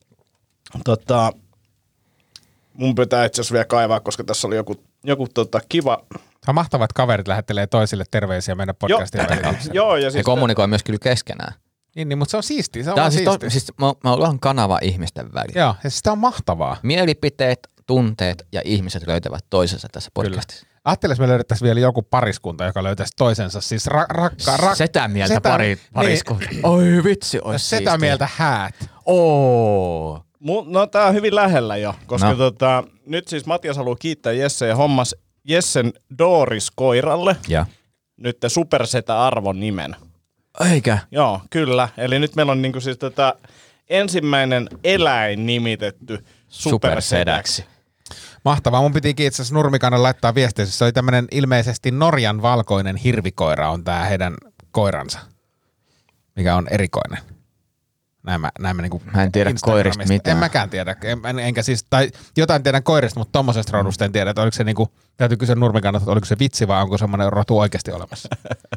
Speaker 6: mun pitää itse asiassa vielä kaivaa, koska tässä oli joku kiva.
Speaker 3: Se on mahtavaa, että kaverit lähettelee toisille terveisiä meidän podcastin välityksellä.
Speaker 6: Joo, ja siis
Speaker 4: he kommunikoi myös kyllä keskenään.
Speaker 3: Niin, mutta se on siistiä.
Speaker 4: Siis mä ollaan kanava ihmisten välillä.
Speaker 3: Joo, ja sitä on mahtavaa.
Speaker 4: Mielipiteet, tunteet ja ihmiset löytävät toisensa tässä podcastissa.
Speaker 3: Ajattelisi, me löydettäisiin vielä joku pariskunta, joka löytäisi toisensa. Siis
Speaker 4: Setä mieltä pariskunta. Niin. Oi vitsi, ois
Speaker 3: setä siistiä. Mieltä häät.
Speaker 6: No tää on hyvin lähellä jo, koska nyt siis Matias haluaa kiittää Jesse ja hommas Jessen Doris-koiralle nyt Supersetä-arvon nimen.
Speaker 4: Eikä?
Speaker 6: Joo, kyllä. Eli nyt meillä on niinku siis ensimmäinen eläin nimitetty Supersedäksi.
Speaker 3: Mahtavaa. Mun pitikin itse asiassa Nurmikannen laittaa viestiä. Se oli tämmönen ilmeisesti Norjan valkoinen hirvikoira on tää heidän koiransa, mikä on erikoinen. Näin mä niinku
Speaker 4: mä en tiedä koirista mitään.
Speaker 3: En mäkään tiedä. Enkä siis, tai jotain tiedän koirista, mutta tommosesta rodusta en tiedä. Että oliko se niinku, täytyy kysyä Nurmikannalta, että oliko se vitsi vai onko semmoinen rotu oikeasti olemassa?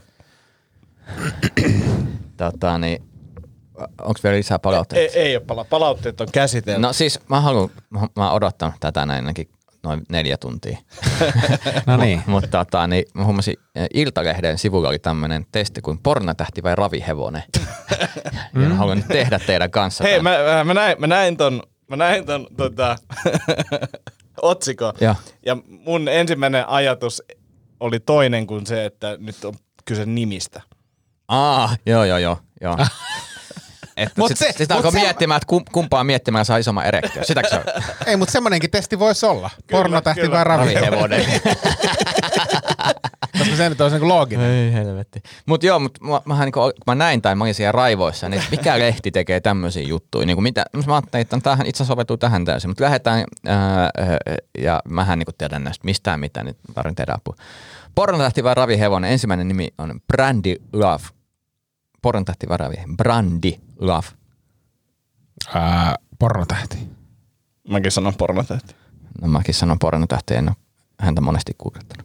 Speaker 4: Onko vielä lisää palautteita?
Speaker 6: Ei ole palautteet on käsitelty.
Speaker 4: No siis mä odottanut tätä ainakin noin 4 tuntia.
Speaker 3: No niin.
Speaker 4: Mutta mä huomasin, Iltalehden sivulla oli tämmöinen testi kuin pornotähti vai ravihevonen. Ja mä haluan nyt tehdä teidän kanssa.
Speaker 6: Hei, mä näin ton otsikon. Ja mun ensimmäinen ajatus oli toinen kuin se, että nyt on kyse nimistä.
Speaker 4: Joo. Sitten alkoi miettimään, että kumpaa miettimään saa isomman erektio. Sitäkö se on?
Speaker 3: Ei, mutta semmoinenkin testi voisi olla. Pornotähti vai ravihevonen. Koska se nyt olisi niin looginen.
Speaker 4: Ei helvetti. Mutta kun mä näin tai mä olin siellä raivoissa, niin mikä lehti tekee tämmöisiä juttuja? Niin mitä, mä ajattelin, että tämähän itse asiassa soveltuu tähän täysin. Mutta lähdetään, ja mähän niin tiedän näistä mistään mitään, niin tarvitsen tehdä apua. Pornotähti vai ravihevonen? Ensimmäinen nimi on Brandi Love. Pornotähti vai ravihevonen? Brandi Love.
Speaker 3: Pornotähti.
Speaker 6: Mäkin sanon pornotähti.
Speaker 4: No mäkin sanon pornotähti, en ole häntä monesti googlettanut.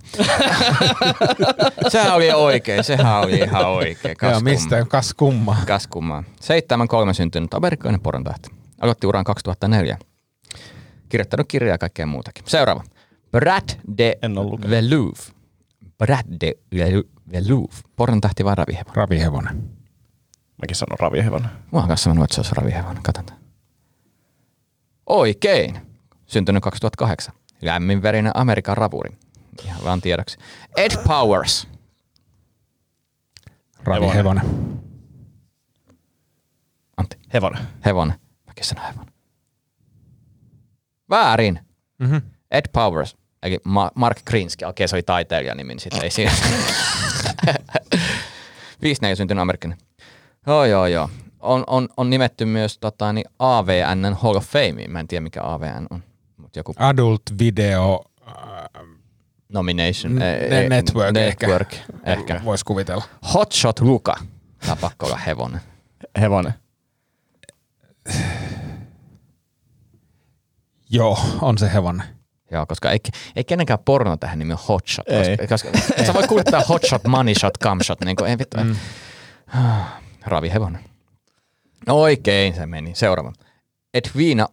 Speaker 4: Sehän oli ihan oikein.
Speaker 3: Joo, mistä? Kas
Speaker 4: kummaa. 7-3 syntynyt amerikkalainen pornotähti. Aloitti uran 2004. Kirjoittanut kirjaa ja kaikkea muutakin. Seuraava. Brad de Velouve. Pornotähti vai ravihevonen?
Speaker 3: Ravihevonen.
Speaker 6: Mäkin sanon ravihevonen.
Speaker 4: Mä oon kanssa sanonut, että se olisi ravihevonen. Katsotaan. Oikein. Syntynyt 2008. Lämminverinen Amerikan ravuri. Ihan vaan tiedoksi. Ed Powers.
Speaker 3: Ravihevonen.
Speaker 4: Antti.
Speaker 6: Hevonen.
Speaker 4: Mäkin sanon hevonen. Väärin. Ed Powers, eli Mark Krinsky, okei se oli taiteilijan nimi, niin sitten ei siinä. 54 syntynyt amerikkalainen. Joo. On nimetty myös AVN:n Hall of Fame. Mä en tiedä mikä AVN on. Mut joku
Speaker 3: Adult Video
Speaker 4: Nomination.
Speaker 3: Network
Speaker 4: Ehkä.
Speaker 3: Voisi kuvitella.
Speaker 4: Hotshot Luka. Tää pakko olla hevonen.
Speaker 6: Hevonen.
Speaker 3: Joo, on se hevonen.
Speaker 4: Joo, koska ei kenenkään porno tähän nimi on Hotshot. Koska et sä voi kuljettaa Hotshot, Money Shot, Cum Shot. Niin kuin, ei vittu. Ravihevonen. Oikein se meni. Seuraava. Edwina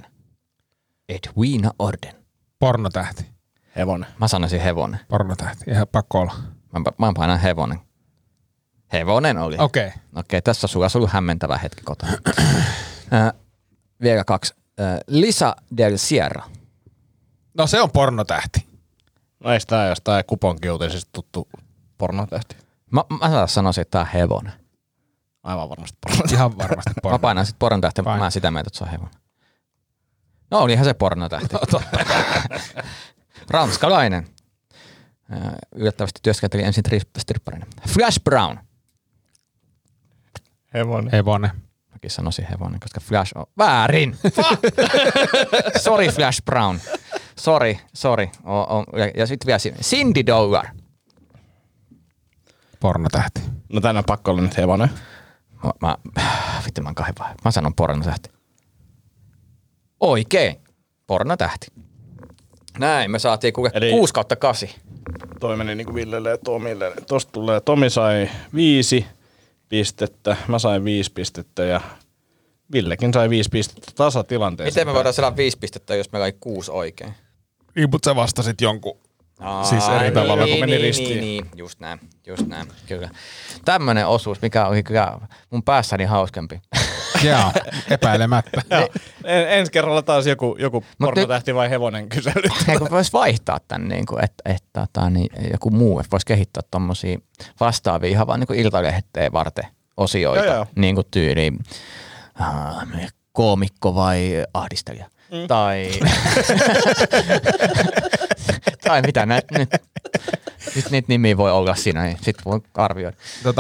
Speaker 4: Orden.
Speaker 3: Pornotähti.
Speaker 6: Hevonen.
Speaker 4: Mä sanoisin hevonen.
Speaker 3: Pornotähti. Ihan pakko olla.
Speaker 4: Mä painan hevonen. Hevonen oli.
Speaker 3: Okei,
Speaker 4: tässä sulla on ollut hämmentävä hetki kotona. Vielä 2. Lisa Del Sierra.
Speaker 3: No se on pornotähti.
Speaker 6: No ei sitä jostain kuponkiutisista tuttu pornotähti.
Speaker 4: Mä sanoisin, että tää on hevonen.
Speaker 6: Aivan varmasti pornotähti.
Speaker 3: Ihan varmasti
Speaker 4: Mä
Speaker 3: pornotähti.
Speaker 4: painan sit pornotähti, mä oon sitä mieltä, että se on hevonen. No olihan se pornotähti. Ranskalainen. Yllättävästi työskenteli ensin stripparina. Flash Brown.
Speaker 6: Hevonen.
Speaker 4: Mäkin sanoisin hevonen, koska Flash on väärin. Sorry Flash Brown. Sorry. Ja sitten vielä Cindy Dollar.
Speaker 3: Pornotähti.
Speaker 6: No tänään on pakko olla nyt hevonen.
Speaker 4: Mä oon kahden vai. Mä sanon pornotähti. Oikein. Pornotähti. Näin, me saatiin 6/8.
Speaker 6: Toi meni niinku Villelle ja Tomille. Tosta tulee, Tomi sai 5 pistettä, mä sain 5 pistettä ja Villekin sai 5 pistettä tasatilanteessa.
Speaker 4: Miten me voidaan saada 5 pistettä, jos meillä oli 6 oikein?
Speaker 3: Niin, mutta sä vastasit jonkun. Siis eri tavalla, kun meni ristiin.
Speaker 4: Niin, just näin, kyllä. Tämmönen osuus, mikä oli kyllä mun päässäni hauskempi.
Speaker 3: Joo, epäilemättä.
Speaker 6: Ensi kerralla taas joku pornotähti vai hevonen kysely.
Speaker 4: Eikö vois vaihtaa tän, niin joku muu, että vois kehittää tommosia vastaavia ihan vaan niin iltalehteen varten osioita.
Speaker 6: Joo.
Speaker 4: Niin kuin tyyliin koomikko vai ahdistelija. Tai mitä näitä nyt niitä nimiä voi olla siinä, niin sit voi arvioida.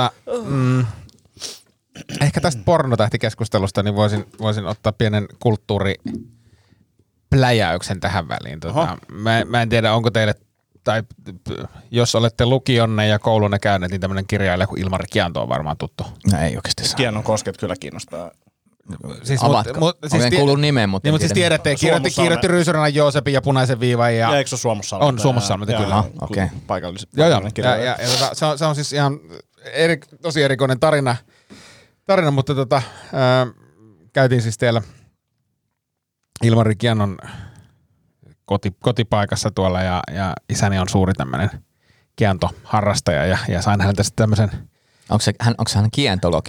Speaker 3: Ehkä tästä pornotähtikeskustelusta niin voisin ottaa pienen kulttuuripläjäyksen tähän väliin. Mä en tiedä, onko teille, tai jos olette lukionne ja koulunne käyneet, niin tämmöinen kirjailija kuin Ilmari Kianto on varmaan tuttu.
Speaker 4: No ei oikeasti saa.
Speaker 6: Kianon kosket kyllä kiinnostaa.
Speaker 3: Siis,
Speaker 4: olen kuullut nimen, mutta
Speaker 3: niin, siis tiedätte, kirjoitti Ryysyrannan Joosepin ja Punaisen viivan. Ja
Speaker 6: eikö se ole Suomussalmi?
Speaker 3: On Suomussalmi, kyllä.
Speaker 4: Okei.
Speaker 6: Paikallis.
Speaker 3: Joo. Ja se on siis ihan tosi erikoinen tarina, mutta käytiin siis teillä Ilmari Kianon kotipaikassa tuolla ja isäni on suuri tämmöinen kiantoharrastaja ja sain häneltä sitten tämmöisen.
Speaker 4: Onko hän kientologi?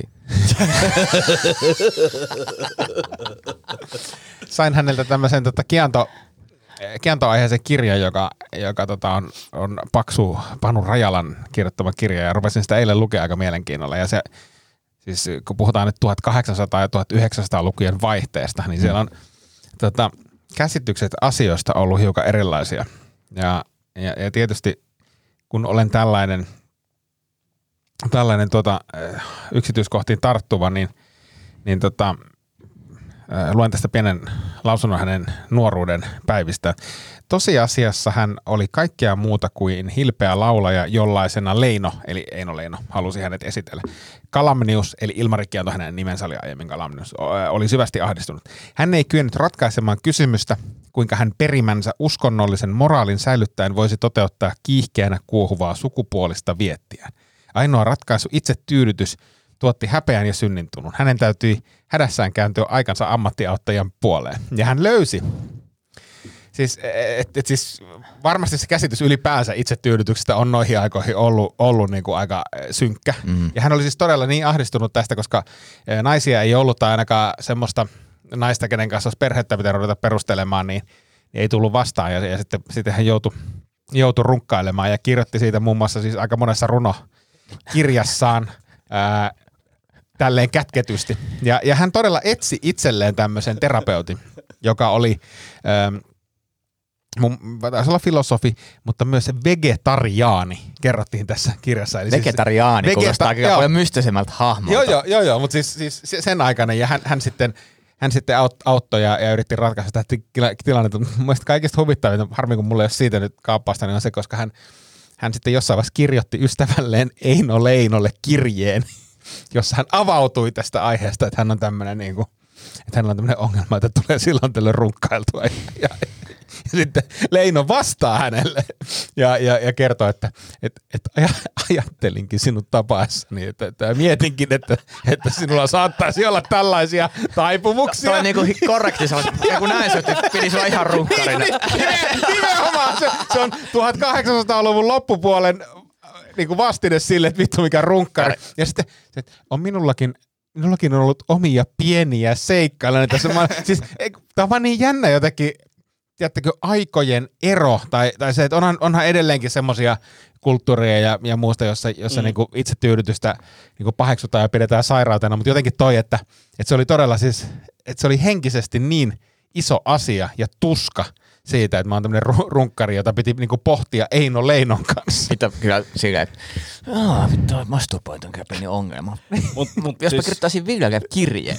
Speaker 3: Sain häneltä tämmöisen kiantoaiheisen kirjan, joka on paksu Panu Rajalan kirjoittama kirja ja rupesin sitä eilen lukea aika mielenkiinnolla ja se siis kun puhutaan nyt 1800- ja 1900-lukujen vaihteesta, niin siellä on käsitykset asioista ollut hiukan erilaisia. Ja tietysti kun olen tällainen yksityiskohtiin tarttuva, niin luen tästä pienen lausunnon hänen nuoruuden päivistä. Tosiasiassa hän oli kaikkea muuta kuin hilpeä laulaja, jollaisena Leino, eli Eino Leino, halusi hänet esitellä. Kalamnius, eli Ilmari Kianto, hänen nimensä oli aiemmin Kalamnius, oli syvästi ahdistunut. Hän ei kyennyt ratkaisemaan kysymystä, kuinka hän perimänsä uskonnollisen moraalin säilyttäen voisi toteuttaa kiihkeänä kuohuvaa sukupuolista viettiään. Ainoa ratkaisu, itsetyydytys, tuotti häpeän ja synnintunun. Hänen täytyi hädässään kääntyä aikansa ammattiauttajan puoleen. Ja hän löysi. Siis varmasti se käsitys ylipäänsä itsetyydytyksestä on noihin aikoihin ollut niin kuin aika synkkä. Ja hän oli siis todella niin ahdistunut tästä, koska naisia ei ollut tai ainakaan semmoista naista, kenen kanssa olisi perhettä pitää ruveta perustelemaan, niin ei tullut vastaan. Ja sitten hän joutui runkkailemaan ja kirjoitti siitä muun muassa siis aika monessa runokirjassaan tälleen kätketysti. Ja hän todella etsi itselleen tämmöisen terapeutin, joka oli taisi olla filosofi, mutta myös vegetariaani kerrottiin tässä kirjassa. Eli
Speaker 4: vegetariaani kuulostaa kyllä paljon mystisemmältä hahmolta.
Speaker 3: Joo, mutta siis sen aikana ja hän sitten auttoi ja yritti ratkaista tätä tilannetta. Mun mielestä kaikista huvittavinta, harmi kun mulla ei ole siitä nyt kaappausta, niin on se, koska hän sitten jossain vaiheessa kirjoitti ystävälleen Eino Leinolle kirjeen, jossa hän avautui tästä aiheesta, että hän on tämmöinen niinku, että hänellä on tämmöinen ongelma, että tulee silloin tällöin runkkailtua. Ja sitten Leino vastaa hänelle ja kertoo, että ajattelinkin sinut tapaessani, että mietinkin, että sinulla saattaisi olla tällaisia taipumuksia.
Speaker 4: Toi on niinku korrekti sanoa, ja kun näin se, että pidi sua ihan runkkarina.
Speaker 3: Nimenomaan, se on 1800-luvun loppupuolen niinku vastine sille, että vittu mikä runkkari. Ja sitten että on minullakin on ollut omia pieniä seikkailuja tässä. Siis, tämä on vaan niin jännä jotenkin, tiedättekö, aikojen ero, tai se, että onhan edelleenkin semmoisia kulttuureja ja muusta, jossa niinku itsetyydytystä niinku paheksutaan ja pidetään sairautena, mutta jotenkin toi, että se oli todella siis, että se oli henkisesti niin iso asia ja tuska siitä, että mä oon tämmönen runkkari, jota piti niinku pohtia Eino Leinon kanssa.
Speaker 4: Mitä kyllä silleen, että vittu, masturbointi on kyllä pieni ongelma. Mut jos mä kirjoittaisin Villelle kirjeen.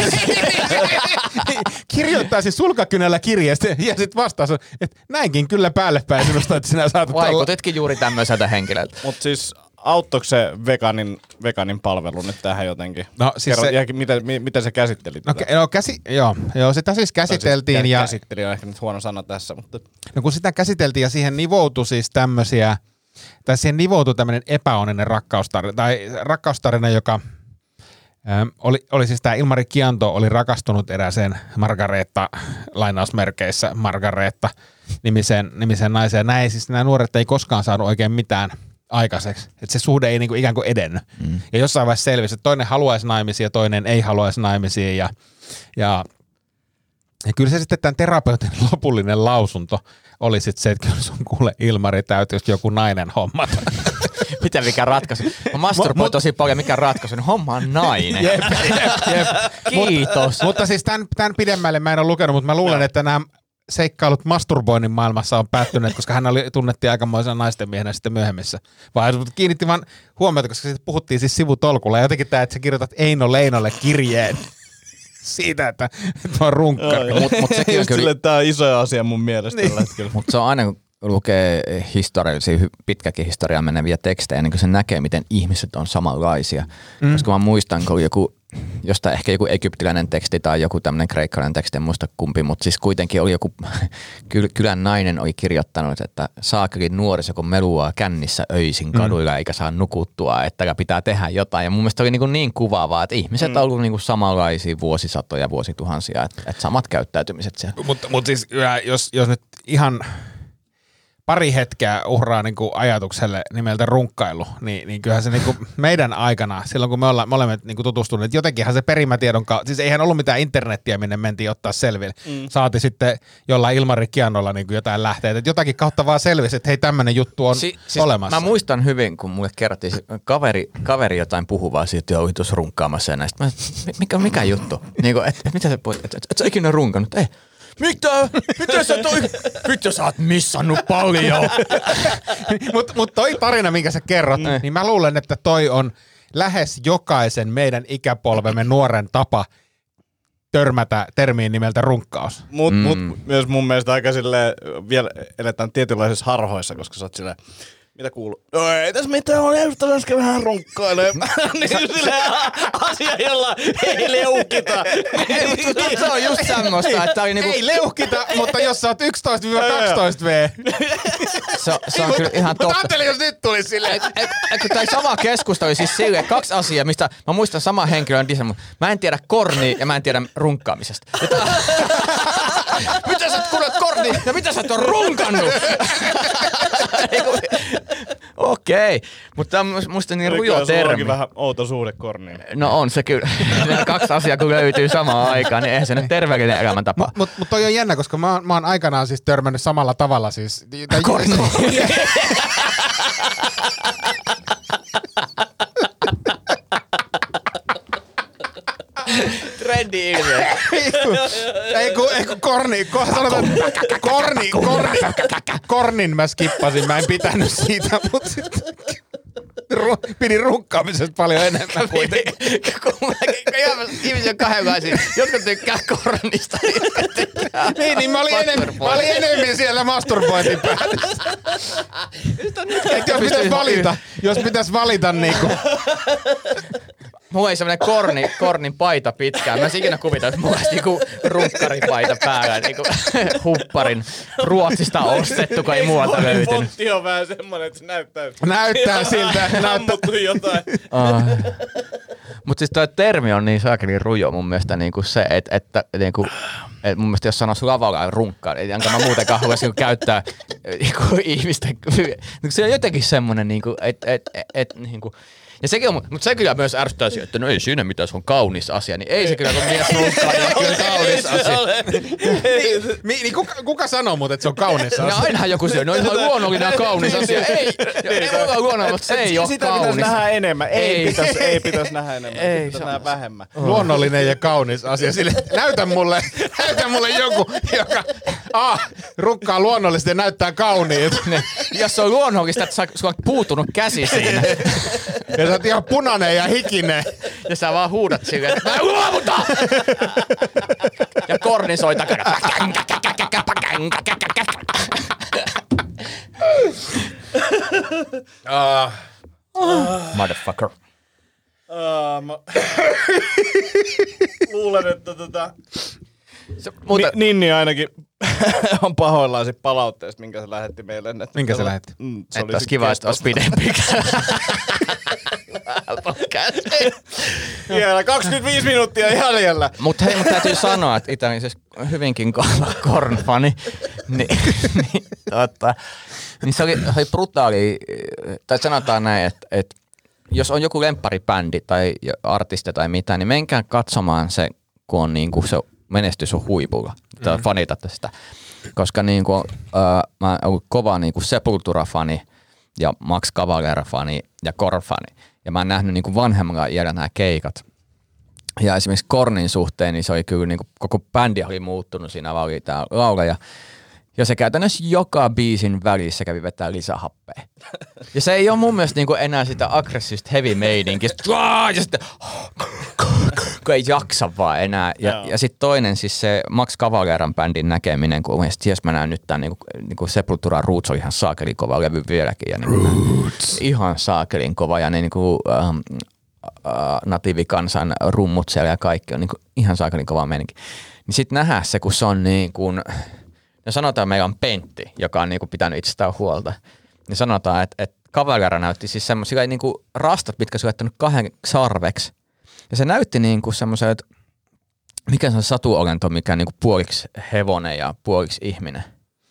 Speaker 3: Kirjoittaisin sulkakynällä kirjeestä ja sit vastaus on, että näinkin kyllä päälle päin sinusta, että sinä saat
Speaker 4: vaikutitkin juuri tämmöiseltä henkilöltä.
Speaker 6: Mut siis auttoiko se veganin palvelu nyt tähän jotenkin?
Speaker 3: No siis
Speaker 6: miten se käsitteli tätä?
Speaker 3: Joo, sitä siis käsiteltiin.
Speaker 6: Siis käsitteli on ehkä nyt huono sana tässä, mutta...
Speaker 3: No kun sitä käsiteltiin ja siihen nivoutui siis tämmöisiä, tai siihen nivoutui tämmöinen epäonninen rakkaustarina, joka oli siis tämä Ilmari Kianto oli rakastunut erääseen Margareetta, lainausmerkeissä Margareetta nimiseen naiseen. Nämä nuoret ei koskaan saanut oikein mitään aikaiseksi. Että se suhde ei niinku ikään kuin edennyt. Ja jossain vaiheessa selvisi, että toinen haluaisi naimisia ja toinen ei haluaisi naimisia. Ja kyllä se sitten tämän terapeutin lopullinen lausunto oli sitten se, että kyllä sun kuule Ilmari täytyisi joku nainen hommata.
Speaker 4: Miten mikä ratkaisu? Mä masturboin tosi paljon, mikä ratkaisu? Niin homma on nainen.
Speaker 3: Jep.
Speaker 4: Kiitos.
Speaker 3: Mutta siis tämän pidemmälle mä en ole lukenut, mutta mä luulen, että nämä seikkailut masturboinnin maailmassa on päättyneet, koska hän tunnettiin aikamoisena naisten miehenä sitten myöhemmissä. Vaan kiinnitti vaan huomiota, koska siitä puhuttiin siis sivutolkulla. Ja jotenkin tämä, että sä kirjoitat Eino Leinolle kirjeen siitä, että on runkkari.
Speaker 4: Mut sekin on kyllä...
Speaker 6: Tämä on iso asia mun mielestä tällä hetkellä.
Speaker 4: Mutta se on aina, kun lukee historiallisia, pitkäkin historiaa meneviä tekstejä, niin kun se näkee, miten ihmiset on samanlaisia. Koska mä muistan, kun jostain ehkä joku egyptiläinen teksti tai joku tämmöinen kreikkalainen teksti, en muista kumpi, mutta siis kuitenkin oli joku kylän nainen oli kirjoittanut, että saakeli nuoriso, kun meluaa kännissä öisin kaduilla eikä saa nukuttua, että pitää tehdä jotain. Ja mun mielestä oli niin kuvaavaa, että ihmiset on ollut niin samanlaisia vuosisatoja, vuosituhansia, että samat käyttäytymiset siellä.
Speaker 3: Mutta siis jos nyt ihan pari hetkeä uhraa niinku ajatukselle nimeltä runkkailu, niin kyllähän se niinku meidän aikana, silloin kun me olemme niinku tutustuneet, jotenkinhan se perimätiedon siis eihän ollut mitään internettiä, minne mentiin ottaa selville. Saati sitten jollain Ilmari Kiannolla niinku jotain lähteitä, että jotakin kautta vaan selvisi, että hei tämmöinen juttu on olemassa.
Speaker 4: Mä muistan hyvin, kun mulle kerrottiin kaveri jotain puhuvaa siitä, että joo, tuossa runkkaamassa ja näistä. Mikä juttu? Niinku, mitä sä puhut? Et sä ikinä runkannut? Ei. Mitä? Miten sä toi? Mitä sä oot missannut paljon?
Speaker 3: Mut toi tarina, minkä sä kerrot, niin mä luulen, että toi on lähes jokaisen meidän ikäpolvemme nuoren tapa törmätä termiin nimeltä runkkaus.
Speaker 6: Mut myös mun mielestä aika silleen, vielä eletään tietynlaisissa harhoissa, koska sä oot silleen, mitä kuuluu? No ei tässä mitään, on just äsken vähän runkkailee. Niin silleen asia, jolla ei leuhkita.
Speaker 4: Se on just semmoista, että oli niinku...
Speaker 3: Ei leuhkita, mutta jos sä oot 11-12V.
Speaker 4: Se on kyllä ihan totta.
Speaker 3: Mutta ajattelin, jos nyt tuli silleen.
Speaker 4: Tämä sama keskustelu oli siis silleen, 2 asiaa, mistä mä muistan saman henkilön disän, mutta mä en tiedä kornia ja mä en tiedä runkkaamisesta. Mitä sä oot kuunnellut kornia ja mitä sä oot runkannut? Okei, mutta tämä on musta niin rujo termi.
Speaker 6: Onkin vähän outo suhde korniin.
Speaker 4: No on se kyllä. 2 asiaa kun löytyy samaan aikaan, niin eihän se nyt terveellinen elämäntapa.
Speaker 3: Mutta toi on jännä, koska mä oon aikanaan siis törmännyt samalla tavalla siis.
Speaker 4: Korniin. bändi-ilmiö.
Speaker 3: Ei kun kornin mä skippasin, mä en pitänyt siitä, mutta sitten pidin runkkaamisesta paljon enemmän kuitenkin.
Speaker 4: Kun ihmisiä on kahdenlaisia, jotka tykkää kornista, jotka tykkää
Speaker 3: Niin, mä olin enemmän siellä masturbointin päällä. Jos pitäis valita niinku.
Speaker 4: Mulla ei semmoinen kornin paita pitkään. Mä en ikinä kuvita, että mulla olisi niinku runkkaripaita päällä, niinku hupparin Ruotsista ostettu, kun ei muualta löytynyt.
Speaker 6: Potti on vähän semmoinen, että se
Speaker 3: Näyttää siltä.
Speaker 6: Nammuttu jotain.
Speaker 4: Mutta siis toi termi on niin saakeli rujo mun mielestä niinku se, että niinku, mun mielestä jos sanoisi lavalla runkkari, enkä mä muutenkaan haluaisi niinku käyttää niinku ihmisten. Se on jotenkin semmoinen, niinku, että niinku, ja sekin on, mutta se kyllä myös ärsyttää siihen, että no ei siinä mitään, se on kaunis asia, niin ei se kyllä, kun mies runkkari on kyllä kaunis asia.
Speaker 3: Niin kuka sanoo muuten, että se on kaunis asia?
Speaker 4: Ja ainahan joku syö, no ihan luonnollinen ja kaunis asia. Ei ole luonnollinen, mutta se ei ole kaunis.
Speaker 6: Sitä pitäisi nähdä enemmän. Ei pitäisi nähdä enemmän. Pitäisi nähdä vähemmän.
Speaker 3: Luonnollinen ja kaunis asia. Sille, näytä mulle joku, joka runkkaa luonnollisesti ja näyttää kauniilta.
Speaker 4: Jos se on luonnollista, että sulla on puutunut käsi siinä.
Speaker 3: Ja sä oot ihan punainen ja hikinen.
Speaker 4: Ja sä vaan huudat silleen, että mä luovuta! Ja korni soi takana. Motherfucker.
Speaker 6: Luulen, että Ninni ainakin on pahoillaan siitä palautteesta, minkä se lähetti meille.
Speaker 3: Minkä se lähetti?
Speaker 4: Että olisi kiva, että olisi pidempikään.
Speaker 6: Vielä 25 minuuttia jäljellä.
Speaker 4: Mutta hei, täytyy sanoa, että itse on siis hyvinkin kova Korn-fani. Niin se oli brutaali, tai sanotaan näin, että jos on joku lempparibändi tai artisti tai mitä, niin menkää katsomaan se, kun on niinku se menestys on huipulla. Fanitatte sitä. Koska niinku, mä oon ollut kova niinku Sepultura-fani ja Max Cavalera-fani ja Korn-fani. Ja mä oon nähnyt niinku vanhemmalla iällä nämä keikat. Ja esimerkiksi Kornin suhteen, niin se oli kyllä niinku, koko bändi oli muuttunut. Siinä oli tää laulaja. Ja se käytännössä joka biisin välissä kävi vetää lisähappea. Ja se ei ole mun mielestä niinku enää sitä aggressiivista heavy meidingistä. Ja sitten kun ei jaksa vaan enää. Ja sitten toinen siis se Max Cavaleran bändin näkeminen, kun mielestäni mä näen nyt tämän niinku Sepultura Roots on ihan saakelin kova levy vieläkin. Ja ihan saakelin kova ja ne niinku natiivikansan rummut siellä ja kaikki on niinku ihan saakelin kova meininki. Niin sit nähdä se, kun se on niin kuin ja sanotaan, että meillä on Pentti, joka on niinku pitänyt itsestään huolta. Ja sanotaan, että Cavalera näytti siis semmoisia niinku rastat, mitkä syöttänyt 2 sarveksi. Ja se näytti niinku semmoisen, että mikä se on satuolento, mikä on niinku puoliksi hevonen ja puoliksi ihminen.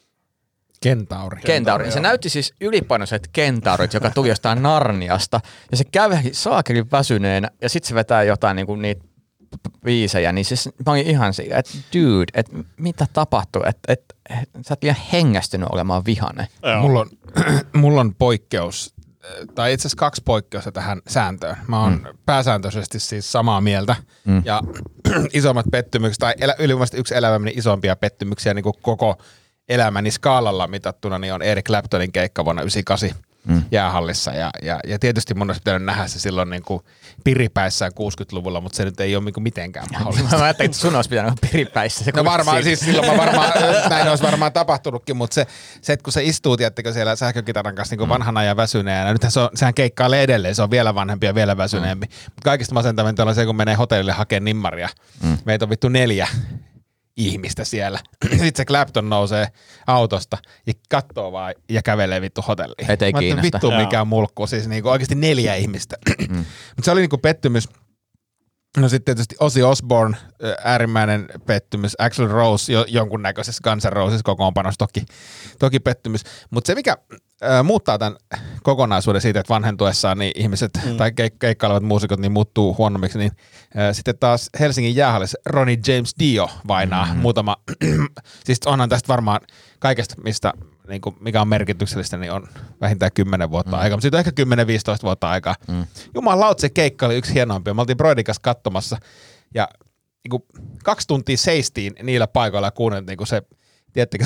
Speaker 4: Kentauri. Se näytti siis ylipainoiset kentaurit, joka tuli jostain Narniasta. Ja se kävi saakelin väsyneenä ja sitten se vetää jotain niinku niitä biisejä, niin siis mä olin ihan siinä, että dude, että mitä tapahtui, että sä oot liian hengästynyt olemaan vihainen.
Speaker 3: Mulla on poikkeus, tai itse asiassa 2 poikkeusta tähän sääntöön. Mä oon pääsääntöisesti siis samaa mieltä, ja isommat pettymykset, tai ylivoimaisesti yksi elämäni isompia pettymyksiä niin kuin koko elämäni skaalalla mitattuna, niin on Eric Claptonin keikka vuonna 1998 jäähallissa. Ja tietysti mun olisi pitänyt nähdä se silloin niin kuin piripäissään 60-luvulla, mutta se nyt ei ole niin kuin mitenkään mahdollista.
Speaker 4: Mä ajattelin, että sun olisi pitänyt olla piripäissä.
Speaker 3: No varmaan, siis silloin näin olisi varmaan tapahtunutkin, mutta se että kun se istuu, tiedättekö, siellä sähkökitaran kanssa niin kuin vanhana ja väsyneenä, nythän sehän keikkailee edelleen, se on vielä vanhempi ja vielä väsyneempi. Mutta kaikista masentavinta on se, kun menee hotellille hakemaan nimmaria. Meitä on vittu 4 ihmistä siellä. Sitten se Clapton nousee autosta ja katsoo vaan ja kävelee vittu hotelliin.
Speaker 4: Et ei kiinnosta.
Speaker 3: Vittu mikään mulkku, siis niinku oikeasti 4 ihmistä. Mutta se oli niinku pettymys. No sitten tietysti Ozzy Osbourne, äärimmäinen pettymys. Axl Rose jonkunnäköisessä Guns N' Roses kokoonpanossa toki pettymys. Mutta se mikä muuttaa tämän kokonaisuuden siitä, että vanhentuessaan niin ihmiset tai keikkailevat muusikot niin muuttuu huonommiksi, niin sitten taas Helsingin jäähallissa Ronnie James Dio vainaa muutama, siis onhan tästä varmaan kaikesta, mistä, niin kuin, mikä on merkityksellistä, niin on vähintään 10 vuotta aikaa, mutta siitä on ehkä 10-15 vuotta aikaa. Jumalaut, se keikka oli yksi hienompia. Me oltiin Broidin kanssa katsomassa ja niinku 2 tuntia seistiin niillä paikoilla ja kuunneltiin niinku se, tiedättekö,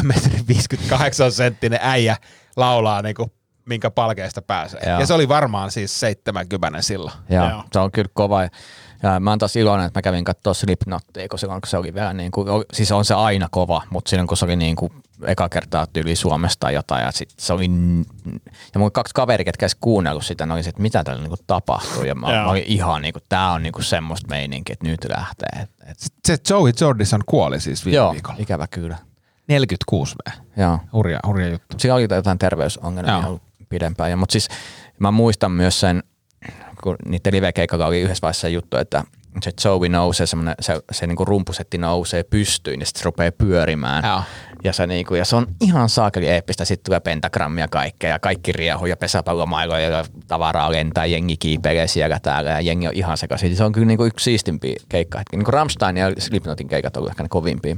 Speaker 3: 1,58 äijä laulaa niinku minkä palkeista pääsee. Joo. Ja se oli varmaan siis 70 silloin.
Speaker 4: Joo, se on kyllä kova. Ja mä oon taas iloinen, että mä kävin katsoa Slipknottia, kun se oli vielä niin kuin, siis on se aina kova, mutta silloin kun se oli niin kuin eka kertaa tyyli Suomesta tai jotain, ja sit se oli, ja mun 2 kaveria, ketkä edes kuunnellut sitä, ne oli se, että mitä tällä niin kuin tapahtuu, ja mä olin ihan niin kuin, tää on niin kuin semmoista meininkiä, että nyt lähtee.
Speaker 3: Se Joey Jordison kuoli siis viime viikolla.
Speaker 4: Joo, ikävä kyllä.
Speaker 3: 46 V.
Speaker 4: Joo.
Speaker 3: Hurja juttu.
Speaker 4: Siinä oli jotain terveysongelmia ollut pidempään, mutta siis mä muistan myös sen, kun niiden live-keikalla oli yhdessä vaiheessa juttu, että se Joey nousee, se niinku rumpusetti nousee pystyyn ja sitten se rupeaa pyörimään. Ja se on ihan saakeli eeppistä. Sitten tulee pentagrammia kaikkea ja kaikki riehuu ja pesäpallomailoja ja tavaraa lentää, jengi kiipeilee siellä täällä ja jengi on ihan sekaisin. Se on kyllä niinku yksi siistimpiä keikka. Niinku Rammstein ja Slipknotin keikat on ehkä ne kovimpia.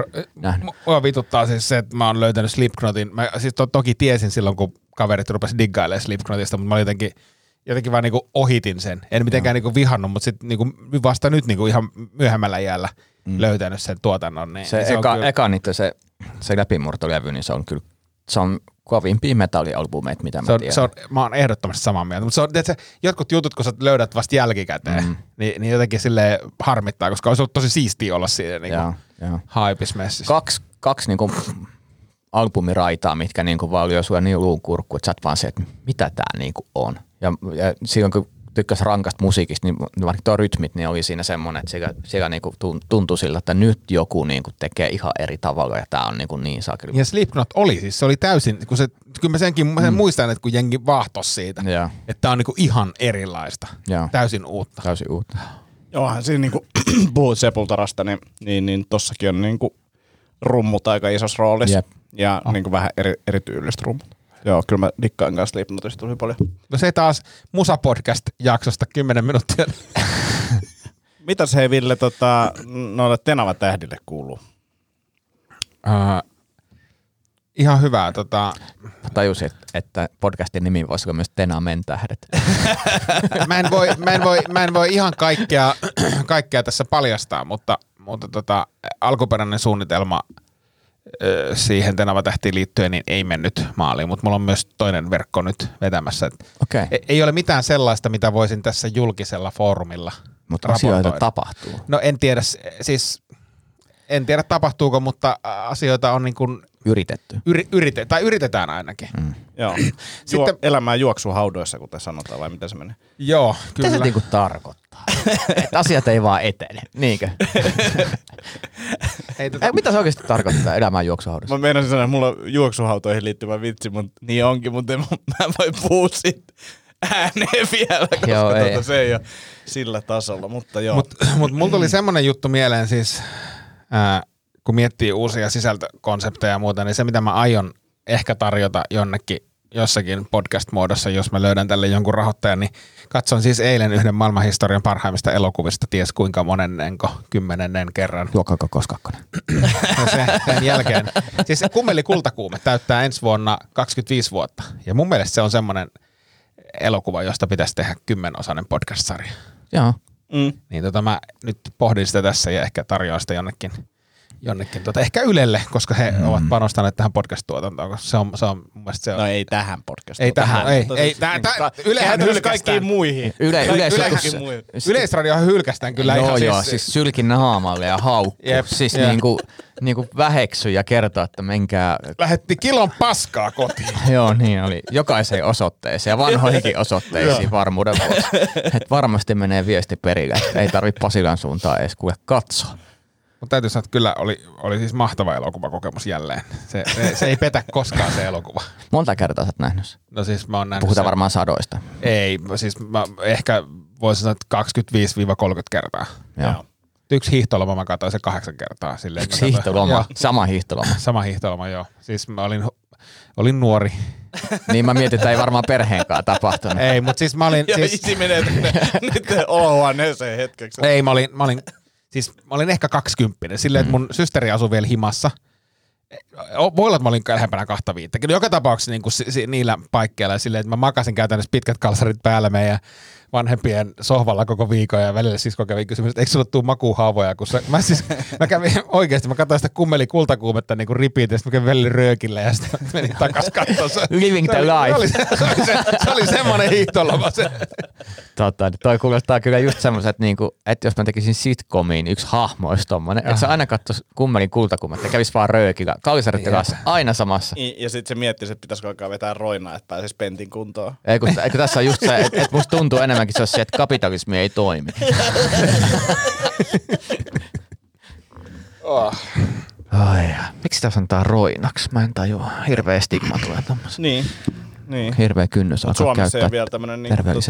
Speaker 3: Mua vituttaa siis se, että mä oon löytänyt Slipknotin. Mä siis toki tiesin silloin, kun kaverit rupesi diggailemaan Slipknotista, mutta mä jotenkin vaan niinku ohitin sen. En mitenkään niinku vihannut, mutta sitten niinku vasta nyt niinku ihan myöhemmällä iällä löytänyt sen tuotannon. Niin
Speaker 4: se eka niitä se läpimurtolevy, niin se on kovimpia metallialbumeita, mitä mä tiedän.
Speaker 3: Mä oon ehdottomasti samaa mieltä, mutta jotkut jutut, kun sä löydät vasta jälkikäteen, niin jotenkin silleen harmittaa, koska olisi ollut tosi siistiä olla siinä niinku haipismessissä.
Speaker 4: Kaksi niinku albumiraitaa, mitkä niinku vaan lyö sua niin luun kurkkuun, että sä oot vaan se, että mitä tää niinku on. Ja silloin kun tykkäs rankasta musiikista, niin vaikka tuo rytmit, niin oli siinä semmoinen, että siellä niinku tuntui sillä, että nyt joku niinku tekee ihan eri tavalla ja tää on niinku niin saakeli.
Speaker 3: Ja Slipknot oli siis, se oli täysin, kyllä mä sen muistan, että kun jengi vahtos siitä, että tää on niinku ihan erilaista, täysin uutta.
Speaker 4: Täysin uutta.
Speaker 6: Johan siinä niinku puhut Sepulturasta, niin tossakin on niinku rummut aika isossa roolissa. Jep. Ja niinku vähän erityylistä rummut. Joo, kyllä mä dikkaan kanssa Slipknotista tosi paljon.
Speaker 3: No se taas Musa-podcast-jaksosta 10 minuuttia.
Speaker 6: Mitäs hei Ville, noille Tenava-tähdille kuuluu?
Speaker 3: Ihan hyvää.
Speaker 4: Tajusit, että podcastin nimi voisi olla myös Tenamen tähdet.
Speaker 3: Mä en voi ihan kaikkea tässä paljastaa, mutta alkuperäinen suunnitelma siihen Tenava-tähtiin liittyen niin ei mennyt maaliin, mutta mulla on myös toinen verkko nyt vetämässä.
Speaker 4: Okay.
Speaker 3: Ei ole mitään sellaista, mitä voisin tässä julkisella foorumilla
Speaker 4: mutta asioita tapahtuu.
Speaker 3: No en tiedä tapahtuuko, mutta asioita on niin kuin
Speaker 4: yritetty.
Speaker 3: Yritetään ainakin.
Speaker 6: Joo. Sitten elämää juoksuhaudoissa, kuten sanotaan, vai mitä se menee?
Speaker 3: Joo, kyllä.
Speaker 4: Mitä se niinku tarkoittaa? Että asiat ei vaan etene, niinkö? Mitä se oikeasti tarkoittaa elämää juoksuhaudoissa?
Speaker 6: Mä meinasin sanoa, että mulla on juoksuhautoihin liittyvä vitsi, mutta niin onkin, mutta mä en voi puhua siitä ääneen vielä, koska se ei ole sillä tasolla, mutta joo.
Speaker 3: Mut mulla tuli semmoinen juttu mieleen siis, kun miettii uusia sisältökonsepteja ja muuta, niin se mitä mä aion ehkä tarjota jossakin podcast-muodossa, jos mä löydän tälle jonkun rahoittajan, niin katson siis eilen yhden maailmanhistorian parhaimmista elokuvista, ties kuinka monennenko, 10. kerran.
Speaker 4: Luokkaako Koskakkonen?
Speaker 3: No sen jälkeen. Siis Kummeli kultakuume täyttää ensi vuonna 25 vuotta. Ja mun mielestä se on semmoinen elokuva, josta pitäisi tehdä 10-osainen podcast-sarja.
Speaker 4: Joo.
Speaker 3: Niin mä nyt pohdin sitä tässä ja ehkä tarjoan sitä jonnekin ehkä Ylelle, koska he ovat panostaneet tähän podcast-tuotantoon, koska se on mun mielestä se on.
Speaker 6: No ei tähän podcast.
Speaker 3: Ei tähän. Ylehän
Speaker 6: hylkästään kaikkiin muihin.
Speaker 3: Yleisradiohan hylkästään kyllä ihan
Speaker 4: siis sylkin naamalle ja haukku. Siis niinku väheksy ja kertoo, että menkää.
Speaker 3: Lähetti kilon paskaa kotiin.
Speaker 4: Joo, niin oli. Jokaiseen osoitteeseen ja vanhoihinkin osoitteisiin varmuuden vuoksi. Et varmasti menee viesti perille, että ei tarvitse Pasilan suuntaan edes kuule katsoa.
Speaker 3: Mutta täytyy sanoa, että kyllä oli siis mahtava elokuvakokemus jälleen. Se ei petä koskaan se elokuva.
Speaker 4: Monta kertaa sä oot nähnyt sen?
Speaker 3: No siis mä oon nähnyt
Speaker 4: Puhutaan varmaan sadoista.
Speaker 3: Ei, siis mä ehkä voisin sanoa, että 25-30 kertaa.
Speaker 4: Joo.
Speaker 3: Yksi hiihtoloma mä katsoin se 8 kertaa.
Speaker 4: Yksi hiihtoloma? Sama hiihtoloma?
Speaker 3: Sama hiihtoloma, joo. Siis mä olin nuori.
Speaker 4: Niin mä mietin, että ei varmaan perheenkaan tapahtunut.
Speaker 3: Ei, mutta siis mä olin.
Speaker 6: Ja isi menee nyt olohuoneeseen hetkeksi.
Speaker 3: Ei, mä olin ehkä 20, silleen, että mun systeri asui vielä himassa. Voi olla, että mä olin lähempänä 25. Joka tapauksessa niin kuin niillä paikkeilla silleen, että mä makasin käytännössä pitkät kalsarit päällä meidän vanhempien sohvalla koko viikon ja välillä sisko kävi kysymys, että eikö sulla tuu makuuhaavoja, kun mä kävin oikeesti, mä katsoin sitä kummeli kultakuumetta niinku repeat, ja sitten mä kävin välillä röökillä ja sitten menin takas katsomaan.
Speaker 4: Living the life.
Speaker 3: Se oli semmoinen hiihtoloma se.
Speaker 4: Toi kuulostaa kyllä just semmoiset, että jos mä tekisin sitcomiin, yksi hahmo olisi tommonen, että se aina katsoisi kummelin kultakuumetta ja kävisi vaan röökillä, kalsarit kanssa, aina samassa.
Speaker 6: Ja sitten se miettisi, että pitäisikö alkaa vetää roinaa, että pääsisi pentin kuntoon.
Speaker 4: Eikö tässä on just se, että musta tuntuu enemmänkin se, että kapitalismi ei toimi. Miksi sitä sanotaan roinaksi? Mä en tajua. Hirveä stigma tulee tommoseen.
Speaker 6: Niin.
Speaker 4: Hirveä kynnys alkaa
Speaker 6: Suomessa
Speaker 4: käyttää
Speaker 6: ei vielä tämmöinen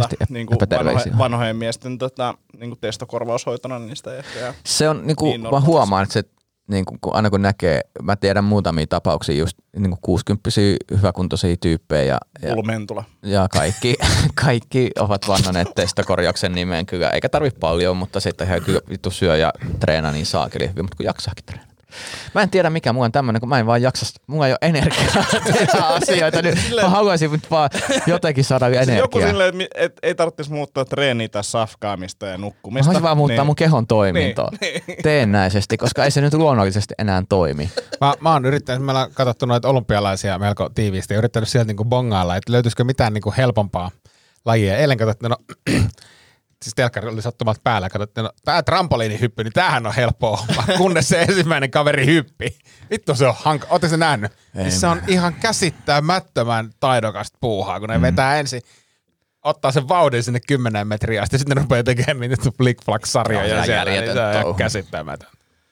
Speaker 6: vanhojen miesten testokorvaushoitona, niin sitä ehkä.
Speaker 4: Se on, mä huomaan, että se, aina kun näkee, mä tiedän muutamia tapauksia just 60-vuotiaita hyväkuntoisia tyyppejä. Ja kaikki ovat vannoneet testokorjauksen nimeen kyllä, eikä tarvitse paljon, mutta sitten ihan kyllä vittu syö ja treenaa niin saakeli hyvin, mutta kun jaksaakin treenata. Mä en tiedä mikä mulla on tämmönen, kun mä en vaan jaksa, mulla ei ole energiaa tehdä asioita, niin mä haluaisin nyt vaan jotenkin saada energiaa.
Speaker 6: Joku silleen, että ei tarvitsisi muuttaa treeniä tai safkaamista ja nukkumista.
Speaker 4: Mä haluaisin vaan muuttaa mun kehon toimintoa teennäisesti, koska ei se nyt luonnollisesti enää toimi.
Speaker 3: Mä oon yrittänyt, meillä on katsottu noita olympialaisia melko tiiviisti ja yrittänyt sieltä niinku bongailla, että löytyisikö mitään niinku helpompaa lajia. Eilen katsottiin, siis telkkari oli sattumalta päällä, katsottiin, tää trampoliinihyppy, niin tämähän on helppoa homma, kunnes se ensimmäinen kaveri hyppi. Vittu se on ootte se nähnyt? Siis se on ihan käsittämättömän taidokasta puuhaa, kun ne vetää ensin, ottaa sen vauhdin sinne 10 metriä asti, sitten ne rupeaa tekemään niitä flick-flack-sarjoja siellä, niin se on ihan käsittämätön.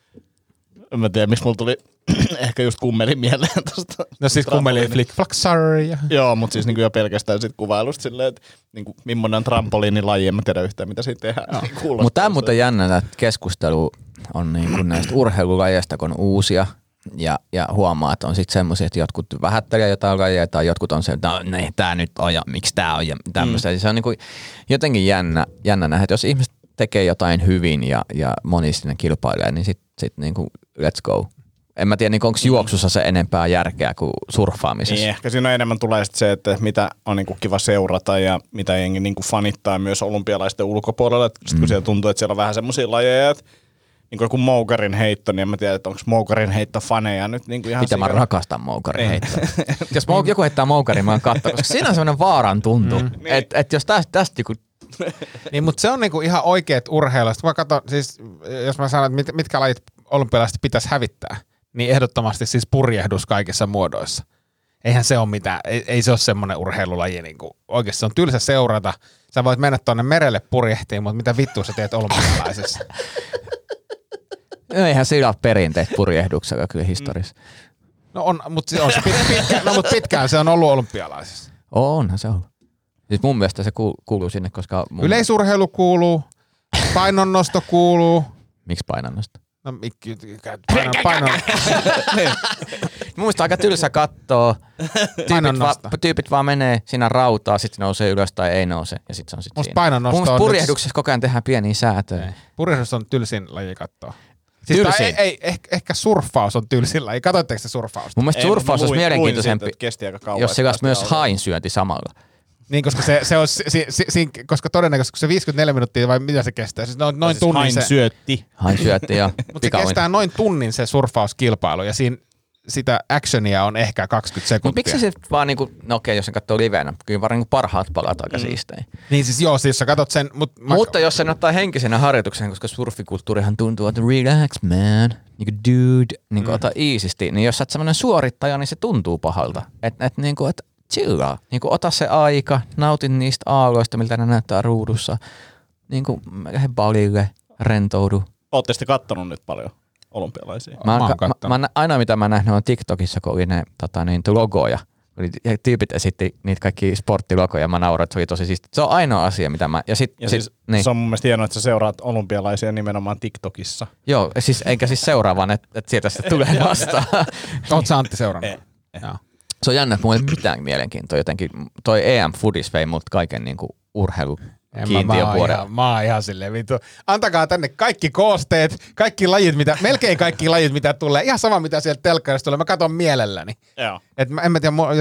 Speaker 6: Mä tiedän, miksi mulla tuli ehkä just kummelin mieleen tosta.
Speaker 3: No siis kummelin flick-flack-sarja.
Speaker 6: Joo, mutta siis jo pelkästään sit kuvailusta silleen, että millainen on trampoliinilaji, en mä tiedä yhtään, mitä siitä tehdään.
Speaker 4: Mutta tämä on muuten jännä, että keskustelu on näistä urheilulajeista, kun on uusia. Ja huomaa, että on sitten semmoisia, että jotkut vähättelee jotain lajeja tai jotkut on se, että tämä nyt on ja miksi tämä on ja tämmöistä. Se on jotenkin jännä nähdä, että jos ihmiset tekee jotain hyvin ja moni sinne kilpailee, niin sit let's go. En mä tiedä, onko juoksussa se enempää järkeä kuin surffaamisessa.
Speaker 6: Niin, ehkä siinä enemmän tulee se, että mitä on kiva seurata ja mitä jengi fanittaa myös olympialaisten ulkopuolella. Sitten kun siellä tuntuu, että siellä on vähän semmoisia lajeja, että joku moukarin heitto, niin en mä tiedä, että onko moukarin heitto faneja nyt ihan
Speaker 4: mitä mä rakastan moukarin heittoa. Jos joku heittää moukarin, mä oon katsoa, koska siinä on semmoinen vaaran tuntu. Että jos tästä
Speaker 3: niin, mutta se on ihan oikeat urheilusta. Mä katson, siis jos mä sanon, että mitkä lajit olympialaisesti pitäisi hävittää, niin ehdottomasti siis purjehdus kaikissa muodoissa. Eihän se ole mitään, ei se ole semmoinen urheilulaji. Oikeasti se on tylsä seurata. Sä voit mennä tuonne merelle purjehtiin, mutta mitä vittua sä teet olympialaisessa?
Speaker 4: Eihän sillä ole perinteet purjehduksella kyllä historiassa.
Speaker 3: No on, mutta pitkään se on ollut olympialaisessa.
Speaker 4: Onhan se ollut. Siis mun mielestä se kuuluu sinne, koska...
Speaker 3: Yleisurheilu kuuluu, painonnosto kuuluu.
Speaker 4: Miksi painonnosto?
Speaker 3: No painon.
Speaker 4: Mun mielestä aika tylsä kattoo. Tyypit vaan menee, siinä rautaa, sitten nousee ylös tai ei nouse ja sitten se on sitten siinä. Mun mielestä purjehduksessa koko ajan tehdään pieniä säätöjä.
Speaker 3: Purjehdus on tylsin laji kattoa. Siis ehkä surffaus on tylsin laji. Katoitteko se surffausta?
Speaker 4: Mun mielestä surffaus olisi mielenkiintoisempi, jos se olisi myös hainsyönti samalla.
Speaker 3: Niin, koska se on, koska todennäköisesti se 54 minuuttia vai mitä se kestää? Siis noin tunnin
Speaker 4: hainsyötti ja
Speaker 3: mutta se kestää noin tunnin se surffauskilpailu ja siinä sitä actionia on ehkä 20 sekuntia.
Speaker 4: Mutta miksi se vaan no okei, jos sen katsoo livenä, kyllä varmaan parhaat palat aika siistejä.
Speaker 3: Niin siis joo, siis sä katsot sen.
Speaker 4: Mutta jos sen ottaa henkisenä harjoituksen, koska surfikulttuurihan tuntuu, että relax man, dude, ota easysti, niin jos sä oot semmoinen suorittaja, niin se tuntuu pahalta. Että chillaa. Ota se aika, nautin niistä aalloista, miltä ne näyttää ruudussa. Lähde balille, rentoudu.
Speaker 6: Ootte sitten kattonut nyt paljon olympialaisia?
Speaker 4: Ainoa mitä mä nähnyt on TikTokissa, kun oli ne logoja. Tyypit esitti niitä kaikki sporttilogoja, mä nauroin, että se oli tosi siistiä. Se on ainoa asia, mitä mä...
Speaker 6: Se on mun mielestä hienoa, että sä seuraat olympialaisia nimenomaan TikTokissa.
Speaker 4: Joo, siis eikä siis seuraa, vaan että sieltä se tulee vastaan.
Speaker 3: Oot sä Antti seurannut? Joo.
Speaker 4: Se on jännä, että mulla ei mitään mielenkiintoa jotenkin. Toi EM-foodis vei mut kaiken urheilu kiintiöpuolella.
Speaker 3: Mä oon ihan silleen vittu. Antakaa tänne kaikki koosteet, melkein kaikki lajit, mitä tulee. Ihan sama, mitä sieltä telkkarista tulee. Mä katon mielelläni.
Speaker 6: Joo.
Speaker 3: En mä tiedä, jotenkin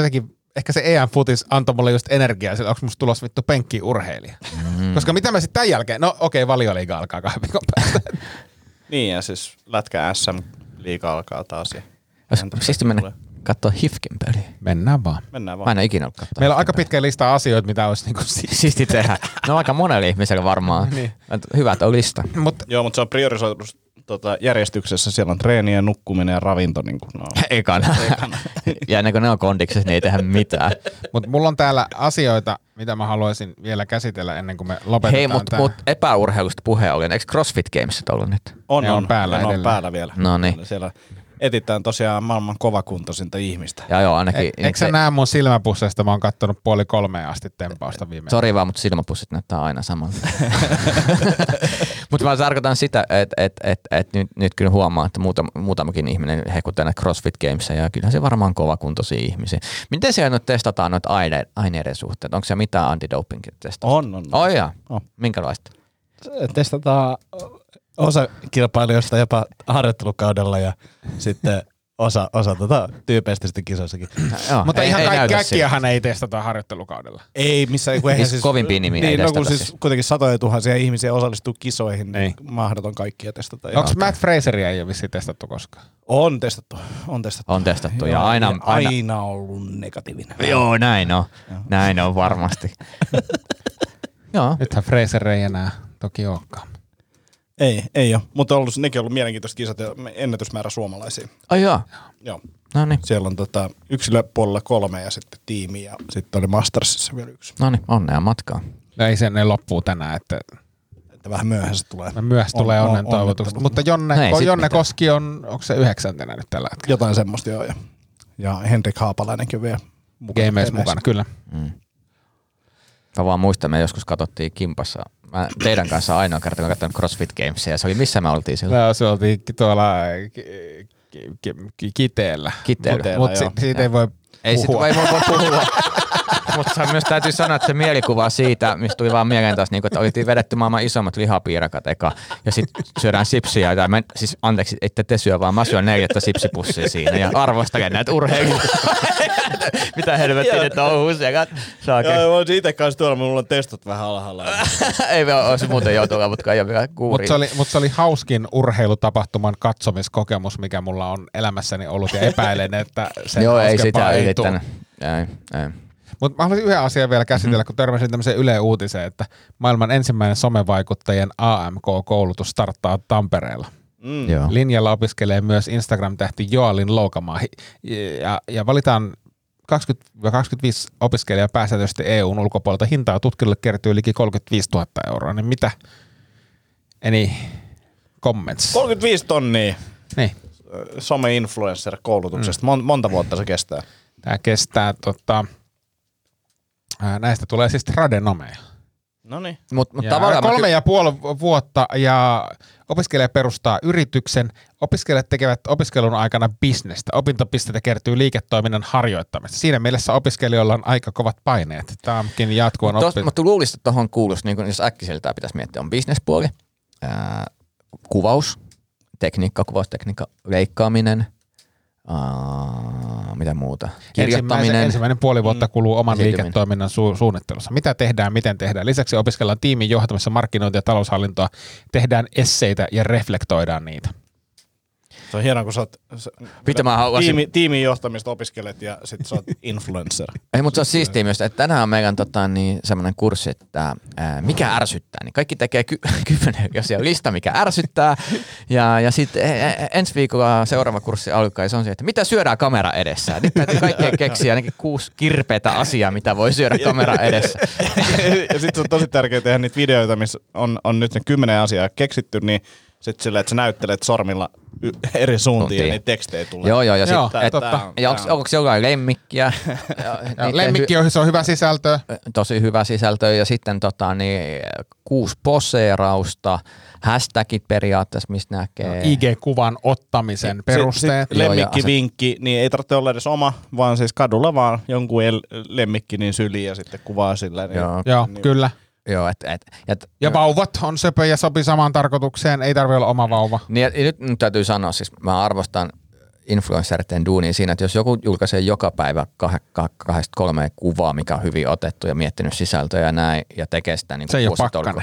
Speaker 3: ehkä se EM-futis antoi mulle just energiaa, sillä onko musta tulossa vittu penkkiurheilija. Koska mitä mä sitten tämän jälkeen, no okei, Valioliiga alkaa 2 viikon päästä.
Speaker 6: Niin ja siis lätkä SM-liiga alkaa taas.
Speaker 4: Siis mennä katsoa HIFKin peliä.
Speaker 3: Mennään vaan.
Speaker 6: Mennään
Speaker 4: Mä
Speaker 6: vaan.
Speaker 4: en ole ikinä ollut katsoa.
Speaker 3: Meillä on aika pitkä lista asioita, mitä olisi niinku
Speaker 4: Siisti tehdä. No aika monelle ihmiselle varmaan.
Speaker 3: Niin.
Speaker 4: Hyvä, että on lista.
Speaker 3: Mutta
Speaker 6: Joo, mutta se on priorisoitu järjestyksessä. Siellä on treeni ja nukkuminen ja ravinto. Niin kuin, no.
Speaker 4: Ekana. Ja ennen kuin ne on kondiksessa, niin ei tehdä mitään.
Speaker 3: mulla on täällä asioita, mitä mä haluaisin vielä käsitellä ennen kuin me lopetetaan.
Speaker 4: Hei, mutta epäurheilusta puheen ollen. Eikö CrossFit Gamesit ollut nyt?
Speaker 3: On päällä
Speaker 6: ne on
Speaker 3: edelleen.
Speaker 6: päällä vielä.
Speaker 4: No niin.
Speaker 6: Siellä etsitään tosiaan maailman kovakuntoisinta ihmistä.
Speaker 4: Ja joo, ainakin.
Speaker 3: Eikö sä näe mun silmäpusseista? Mä oon kattonut 2:30 asti tempausta viimein.
Speaker 4: Sori vaan, mutta silmäpussit näyttää aina samalta. Mutta mä tarkoitan sitä, että nyt kyllä huomaa, että muutamakin ihminen hekuttaa näitä CrossFit Gamesia ja kyllähän se varmaan kovakuntoisia ihmisiä. Miten siellä nyt testataan noita aineiden suhteen? Onko siellä mitään antidopingin testausta?
Speaker 6: On.
Speaker 4: Oh jaa.
Speaker 6: On.
Speaker 4: Minkälaista?
Speaker 6: Testataan osa kilpailijoista jopa harjoittelukaudella ja sitten osa tyypeistä sitten kisoissakin.
Speaker 4: Joo,
Speaker 3: Mutta ihan
Speaker 4: näytä
Speaker 3: kaikkiahan ei testata harjoittelukaudella.
Speaker 6: Ei missään, kun eihän siis
Speaker 4: kovimpia nimiä ei
Speaker 6: niin,
Speaker 4: testata
Speaker 6: kun siis
Speaker 4: siis.
Speaker 6: kuitenkin 100,000 ihmisiä osallistuu kisoihin, niin
Speaker 3: Niin.
Speaker 6: mahdoton kaikkia testata.
Speaker 3: Onko Matt Fraseria ei ole vissiin testattu koskaan?
Speaker 6: On testattu.
Speaker 4: On testattu ja
Speaker 6: Joo,
Speaker 4: aina
Speaker 6: ollut negatiivinen.
Speaker 4: Joo, näin on varmasti. Joo.
Speaker 3: Nythän Fraser ei enää toki olekaan.
Speaker 6: Ei ole, mutta nekin on ollut mielenkiintoiset kisat ja ennätysmäärä suomalaisia.
Speaker 4: Ai joo.
Speaker 6: Joo.
Speaker 4: No niin.
Speaker 6: Siellä on yksilöpuolella 3 ja sitten tiimi ja sitten oli Mastersissa vielä 1.
Speaker 4: No niin, onnea matkaa.
Speaker 3: No ei sen, ne loppuu tänään, että
Speaker 6: Että vähän myöhässä tulee.
Speaker 3: myös tulee onnen toivotukset. Mutta Jonne
Speaker 4: mitään.
Speaker 3: Koski onko se 9. nyt tällä hetkellä?
Speaker 6: Jotain semmoista joo. Ja Henrik Haapalainenkin on vielä
Speaker 3: Gameissa mukana, kyllä.
Speaker 4: Mä vaan muistan, me joskus katsottiin Kimpassa. Mä teidän kanssa ainoa kerta, kun katsonut CrossFit Gamesia, ja se oli missä me oltiin silloin?
Speaker 3: No, se oltiin tuolla Kiteellä.
Speaker 4: Kiteellä.
Speaker 3: Mutta siitä ei voi
Speaker 4: Ei sit
Speaker 3: puhua.
Speaker 4: ei voi puhua. Mutta myös täytyy sanoa, että se mielikuva siitä, mistä tuli vaan mieleen taas, niin, että oltiin vedetty maailman isommat lihapiirakat eka, ja sitten syödään sipsiä, tai siis anteeksi, ette te syö, vaan mä syön 4 sipsipussia siinä, ja arvostelen näitä urheilijoita. Mitä helvettiä ne touhuu siellä.
Speaker 6: Joo, voisin itse kanssa tuolla, mulla on testot vähän alhaalla.
Speaker 4: Ei me olisi muuten joutua, mutta ei ole vielä kuuriin.
Speaker 3: Mutta se oli hauskin urheilutapahtuman katsomiskokemus, mikä mulla on elämässäni ollut, ja epäilen, että se
Speaker 4: Joo, ei
Speaker 3: hauskempaa
Speaker 4: sitä
Speaker 3: ei
Speaker 4: yrittänyt.
Speaker 3: tule.
Speaker 4: Ei.
Speaker 3: Mutta mä haluaisin yhden asian vielä käsitellä, kun törmäsin tämmöiseen Yle Uutiseen, että maailman ensimmäinen somevaikuttajien AMK-koulutus starttaa Tampereella.
Speaker 4: Joo.
Speaker 3: Linjalla opiskelee myös Instagram-tähti Joalin Loukamaa ja valitaan 20-25 opiskelijaa pääsääntöisesti EUn ulkopuolelta. Hintaa tutkijoille kertyy liki 35 000 euroa. Niin mitä? Any comments?
Speaker 6: 35 tonnia
Speaker 3: Niin.
Speaker 6: some-influencer-koulutuksesta. Monta vuotta se kestää?
Speaker 3: Tämä kestää, näistä tulee siis tradenomeja.
Speaker 6: Noniin.
Speaker 4: Mut
Speaker 3: Ja
Speaker 4: tavallaan
Speaker 3: 3,5 vuotta ja opiskelija perustaa yrityksen. Opiskelijat tekevät opiskelun aikana bisnestä. Opintopisteitä kertyy liiketoiminnan harjoittamista. Siinä mielessä opiskelijoilla on aika kovat paineet. Tämä onkin jatkuvan
Speaker 4: Mutta luulisin, että tuohon kuuluisi, niin jos äkkiseltään pitäisi miettiä, on bisnespuoli, kuvaus, kuvaustekniikka, leikkaaminen, mitä muuta, kirjoittaminen.
Speaker 3: Ensimmäinen puoli vuotta kuluu oman
Speaker 4: Esiintyminen.
Speaker 3: liiketoiminnan suunnittelussa. Mitä tehdään, miten tehdään. Lisäksi opiskellaan tiimin johtamisessa markkinointia ja taloushallintoa. Tehdään esseitä ja reflektoidaan niitä.
Speaker 6: Se on hienoa, kun sä oot tiimin johtamista opiskelet ja sit sä oot influencer.
Speaker 4: Ei, mutta se on siistiä myös, että tänään on meidän semmoinen kurssi, että mikä ärsyttää. Niin kaikki tekee 10, jos on lista, mikä ärsyttää. Ja sitten ensi viikolla seuraava kurssi alkaa, ja se on se, että mitä syödään kamera edessä. Nyt täytyy kaikkien keksiä ainakin 6 kirpeätä asiaa, mitä voi syödä kamera edessä.
Speaker 6: Ja sit se on tosi tärkeää tehdä niitä videoita, missä on nyt ne 10 asiaa keksitty, niin sitten silleen, että sä näyttelet sormilla eri suuntiin ja niitä tekstejä tulee.
Speaker 4: Joo, ja
Speaker 3: Joo,
Speaker 4: sitten,
Speaker 3: totta.
Speaker 4: ja onko jollain lemmikkiä?
Speaker 3: Lemmikki on, se on hyvä sisältö.
Speaker 4: Tosi hyvä sisältö, ja sitten 6 poseerausta, hashtagit periaatteessa, mistä näkee.
Speaker 3: IG-kuvan ottamisen perusteet.
Speaker 6: Sit lemmikkivinkki, niin ei tarvitse olla edes oma, vaan siis kadulla vaan jonkun lemmikki niin syliin ja sitten kuvaa sillä. Niin,
Speaker 3: Joo, kyllä.
Speaker 4: Joo,
Speaker 3: Ja vauvat on söpö ja sopii samaan tarkoitukseen, ei tarvitse olla oma vauva.
Speaker 4: Niin, ja nyt täytyy sanoa, siis mä arvostan influencerten duunia siinä, että jos joku julkaisee joka päivä 2-3 kuvaa, mikä on hyvin otettu ja miettinyt sisältöä ja näin, ja tekee sitä niin kuin
Speaker 3: se ei ole Pakkanen.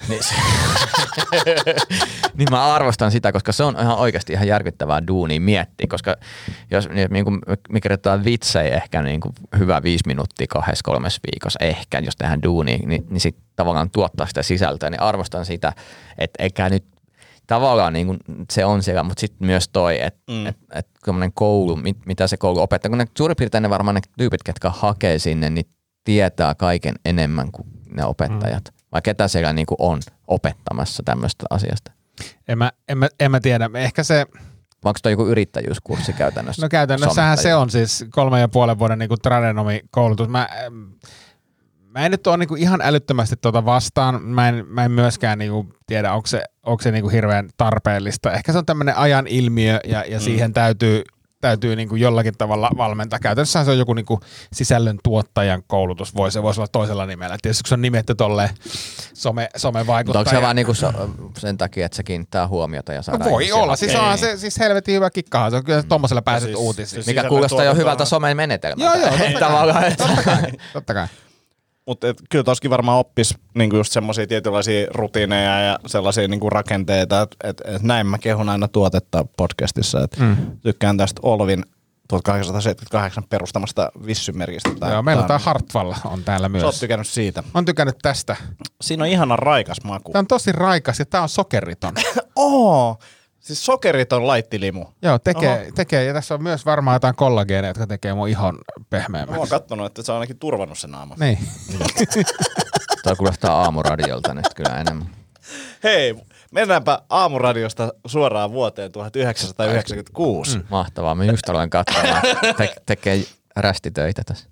Speaker 4: Niin mä arvostan sitä, koska se on ihan oikeasti ihan järkyttävää duunia miettiä, koska jos niin kuin me kirjoitetaan vitsejä ehkä niin kuin hyvä 5 minuuttia 2-3 viikossa ehkä, jos tehdään duunia, niin sit tavallaan tuottaa sitä sisältöä, niin arvostan sitä, että eikä nyt tavallaan niin kuin se on siellä, mutta sitten myös toi, että koulu, mitä se koulu opettaa, kun ne suurin piirtein ne varmaan ne tyypit, ketkä hakee sinne, niin tietää kaiken enemmän kuin ne opettajat. Vai ketä siellä niin kuin on opettamassa tämmöistä asiasta?
Speaker 3: En mä tiedä. Ehkä se...
Speaker 4: Onko toi joku yrittäjyyskurssi käytännössä?
Speaker 3: No käytännössähän se on siis 3,5 vuoden niin kuin tradenomikoulutus. Mä en nyt ole niinku ihan älyttömästi vastaan. Mä en myöskään niinku tiedä, onko se niinku hirveän tarpeellista. Ehkä se on tämmöinen ajan ilmiö ja siihen täytyy niinku jollakin tavalla valmentaa. Käytännössä se on joku niinku sisällön tuottajan koulutus. Se voisi olla toisella nimellä. Tietysti kun se on nimetty tolleen somevaikuttaja.
Speaker 4: Mutta onko se vaan niinku sen takia, että se kiinnittää huomiota ja saadaan...
Speaker 3: No voi olla. Siis onhan se siis helvetin hyvä kikkahan. Se on kyllä tommosella pääset siis, uutisiin.
Speaker 4: Mikä kuulostaa jo hyvältä somen menetelmältä.
Speaker 3: Joo, totta kai.
Speaker 6: Mutta kyllä toskin varmaan oppisi niinku just semmoisia tietynlaisia rutiineja ja sellaisia niinku rakenteita, että näin mä kehun aina tuotetta podcastissa. Tykkään tästä Olvin 1878 perustamasta Vissy-merkistä.
Speaker 3: Joo, meillä on tämä Hartwall on täällä myös.
Speaker 6: Sä oot tykännyt siitä.
Speaker 3: Mä oon tykännyt tästä.
Speaker 6: Siinä on ihana raikas maku.
Speaker 3: Tää on tosi raikas ja tää on sokeriton.
Speaker 6: Siis sokeriton laittilimu.
Speaker 3: Joo, tekee. Ja tässä on myös varmaan jotain kollageeneja, jotka tekee mun ihon pehmeämmäksi.
Speaker 6: Mä oon kattonut, että sä on ainakin turvannut sen aamun.
Speaker 3: Niin.
Speaker 4: Toi kuulostaa aamuradiolta nyt kyllä enemmän.
Speaker 6: Hei, mennäänpä aamuradiosta suoraan vuoteen 1996.
Speaker 4: Mahtavaa, mä just aloin katsomaan. Tekee rästitöitä tässä.